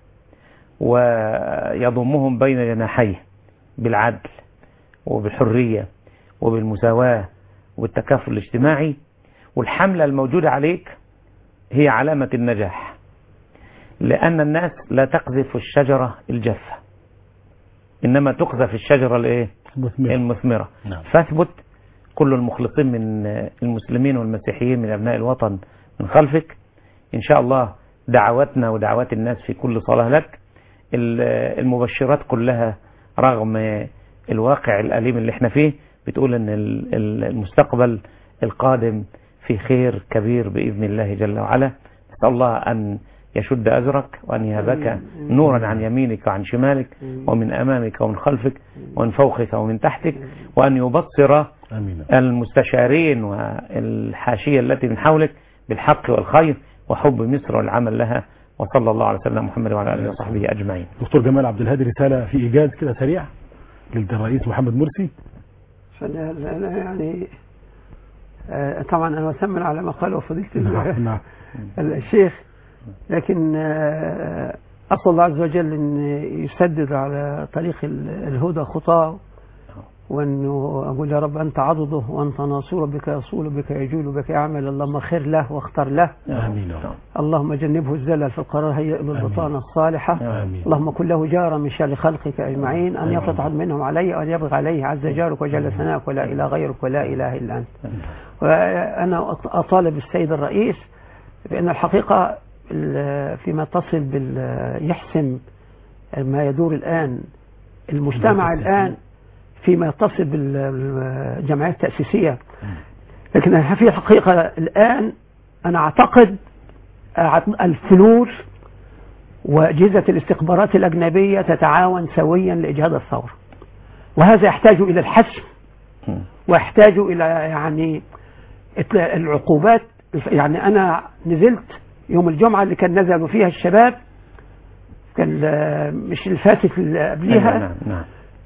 ويضمهم بين جناحيه بالعدل وبالحرية وبالمساواة والتكافل الاجتماعي. والحملة الموجودة عليك هي علامة النجاح، لأن الناس لا تقذف الشجرة الجافة، إنما تقذف الشجرة الايه المثمرة. نعم. فاثبت كل المخلصين من المسلمين والمسيحيين من أبناء الوطن من خلفك إن شاء الله. دعواتنا ودعوات الناس في كل صلاة لك. المبشرات كلها رغم الواقع الأليم اللي احنا فيه بتقول ان المستقبل القادم في خير كبير بإذن الله جل وعلا. نسأل الله أن يشد أزرك وأن يهبك نورا عن يمينك وعن شمالك ومن أمامك ومن خلفك ومن فوقك ومن تحتك، وأن يبصر المستشارين والحاشية التي من حولك بالحق والخير وحب مصر والعمل لها. وصلى الله على سيدنا محمد وعلى آله وصحبه أجمعين. دكتور جمال عبد الهادي، رسالة في إيجاز كده سريع للرئيس محمد مرسي. أنا يعني طبعا أنا أسمن على ما قاله فضيلة نعم. الشيخ، لكن أسأل الله عز وجل أن يسدد على طريق الهدى خطاه، وأنه أقول يا رب أنت عضده وأنت ناصره، بك يصول بك يجول بك يعمل، اللهم خير له واختر له. آمين. اللهم جنبه الزلل في القرار، هيئ له البطانة الصالحة. آمين. اللهم كن له جارا من شر خلقك أجمعين، أن يفتح منهم علي وأن يبغى عليه عز جارك وجل ثناك ولا إله غيرك ولا إله إلا أنت. وأنا أطالب السيد الرئيس بأن الحقيقة فيما تصل بال يحسم ما يدور الآن المجتمع الآن فيما يتصل بالجمعية التأسيسية، لكن في الحقيقة الآن أنا أعتقد الفلول وأجهزة الاستخبارات الأجنبية تتعاون سويا لإجهاد الثورة، وهذا يحتاج إلى الحسم ويحتاج إلى يعني العقوبات. يعني أنا نزلت يوم الجمعة اللي كان نزلوا فيها الشباب، كان مش الفاتت اللي قبليها. نعم نعم.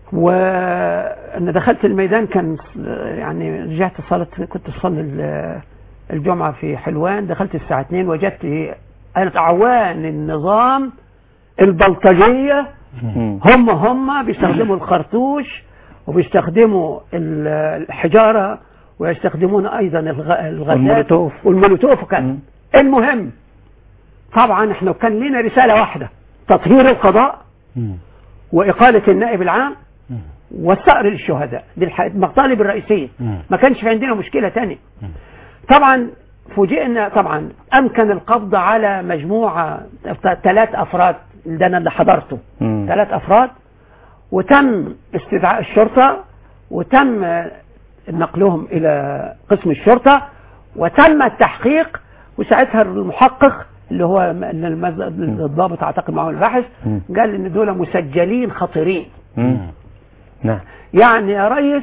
وأنا دخلت الميدان، كان يعني رجعت صلاة، كنت أصلي الجمعة في حلوان، دخلت الساعة اثنين وجدت أعوان النظام البلطجية هم هم بيستخدموا الخرطوش وبيستخدموا الحجارة ويستخدمون أيضا الغازات والمولوتوف. وكان المهم طبعا احنا كان لنا رسالة واحدة: تطهير القضاء وإقالة النائب العام والثأر للشهداء. دي المطالب الرئيسية، ما كانش في عندنا مشكلة تانية. طبعا فوجئنا، طبعا أمكن القبض على مجموعة ثلاث أفراد، ده أنا اللي حضرته، ثلاث أفراد، وتم استدعاء الشرطة وتم نقلهم إلى قسم الشرطة وتم التحقيق. وساعتها المحقق اللي هو الضابط اعتقد معه الباحث قال ان دول مسجلين خطيرين. نعم. يعني يا ريس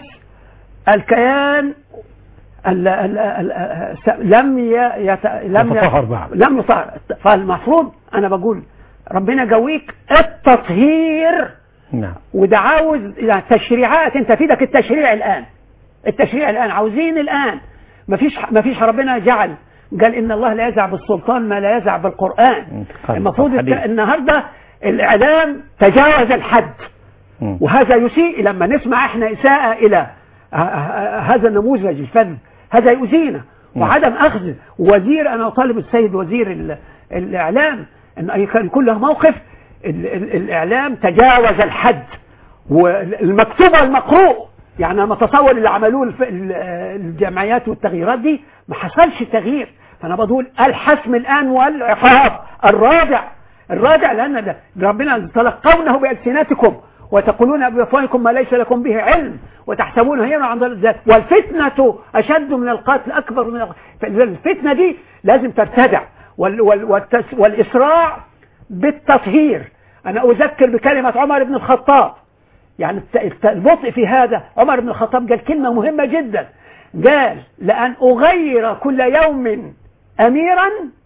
الكيان ال ال ال لم يت... لم يتطهر لم يطهر. فالمفروض انا بقول ربنا يقويك التطهير. نعم. وده عاوز يعني تشريعات، انت في ايدك التشريع الان، التشريع الان عاوزين الان. ما فيش ما فيش ربنا جعل قال إن الله لا يزع بالسلطان ما لا يزع بالقرآن. المفروض النهاردة الإعلام تجاوز الحد، وهذا يسيء لما نسمع احنا إساءة إلى هذا النموذج الفن، هذا يؤذينا. وعدم أخذ وزير، أنا أطالب السيد وزير الإعلام أن كان يكون له موقف. الإعلام تجاوز الحد، والمكتوب والمقروء. يعني أنا أتصور اللي عملوه الجمعيات والتغييرات دي ما حصلش تغيير. فأنا بقول الحسم الآن والعقاب الرادع الرادع لأن ربنا تلقونه بألسنتكم وتقولون بأفواهكم ما ليس لكم به علم وتحسبونه هينا عند الذات، والفتنة أشد من القتل، أكبر من القتل. الفتنة دي لازم ترتدع، وال وال والإسراع بالتطهير. أنا أذكر بكلمة عمر بن الخطاب، يعني البطء في هذا. عمر بن الخطاب قال كلمة مهمة جدا، قال لأن أغير كل يوم أميرا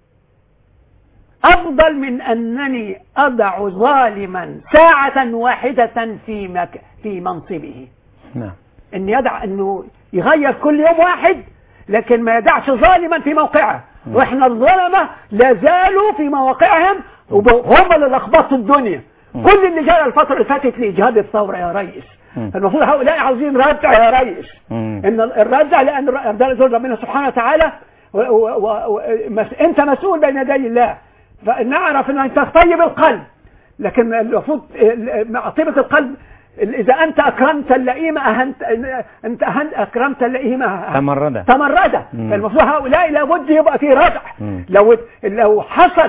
أفضل من أنني أضع ظالما ساعة واحدة في مك... في منصبه. نعم. إن يدع إنه يغير كل يوم واحد، لكن ما يدعش ظالما في موقعه. م. وإحنا الظلمة لا زالوا في مواقعهم، وهم اللي لخبطوا الدنيا. م. كل اللي جاء الفترة اللي فاتت لإجهاد الثورة يا ريس. م. المفروض هؤلاء عاوزين ردع يا ريس. م. إن الردع لأن ربنا سبحانه وتعالى و... و... و... مس... أنت مسؤول بين يدي الله. فنعرف ان انت طيب القلب، لكن المفروض طيبة القلب اذا انت اكرمت اللئيم اهنت انت اهنت اكرمت اللئيم تمرده تمرده فالمفروض هؤلاء لابد يبقى في ردع. لو لو حصل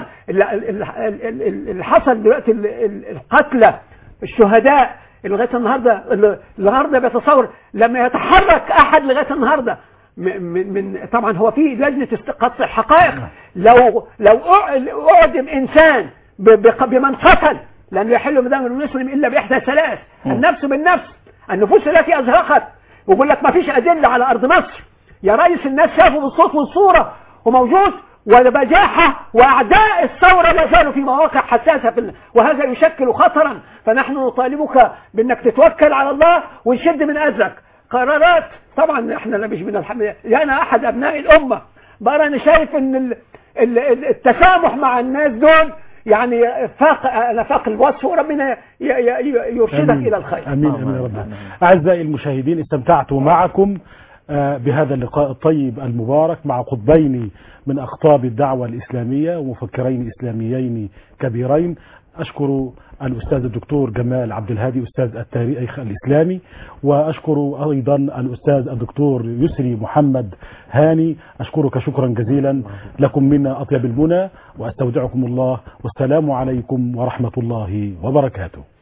اللي حصل دلوقتي القتلى الشهداء لغايه النهارده النهارده بيتصور لما يتحرك احد لغايه النهارده من, من طبعا هو في لجنة قطع الحقائق. لو لو أعدم إنسان بمن قتل لن يحل دم المسلم إلا بإحدى ثلاث: النفس بالنفس، النفوس التي أزهقت. ويقول لك ما فيش أدلة على أرض مصر يا ريس، الناس شافوا بالصوت والصورة وموجود، والبجاحة وأعداء الثورة لا زالوا في مواقع حساسة في، وهذا يشكل خطرا. فنحن نطالبك بأنك تتوكل على الله ونشد من أزرك قرارات. طبعا احنا مش من الحمد، انا احد ابناء الامه بقى، انا شايف ان التسامح مع الناس دول يعني فاق انا فاق الوصف، وربنا يرشدك الى الخير. امين امين يا رب. اعزائي المشاهدين، استمتعت معكم بهذا اللقاء الطيب المبارك مع قطبين من اقطاب الدعوه الاسلاميه ومفكرين اسلاميين كبيرين. أشكر الأستاذ الدكتور جمال عبد الهادي أستاذ التاريخ الإسلامي، وأشكر أيضا الأستاذ الدكتور يسري محمد هاني. أشكرك شكرا جزيلا. لكم منا أطيب المنى، وأستودعكم الله، والسلام عليكم ورحمة الله وبركاته.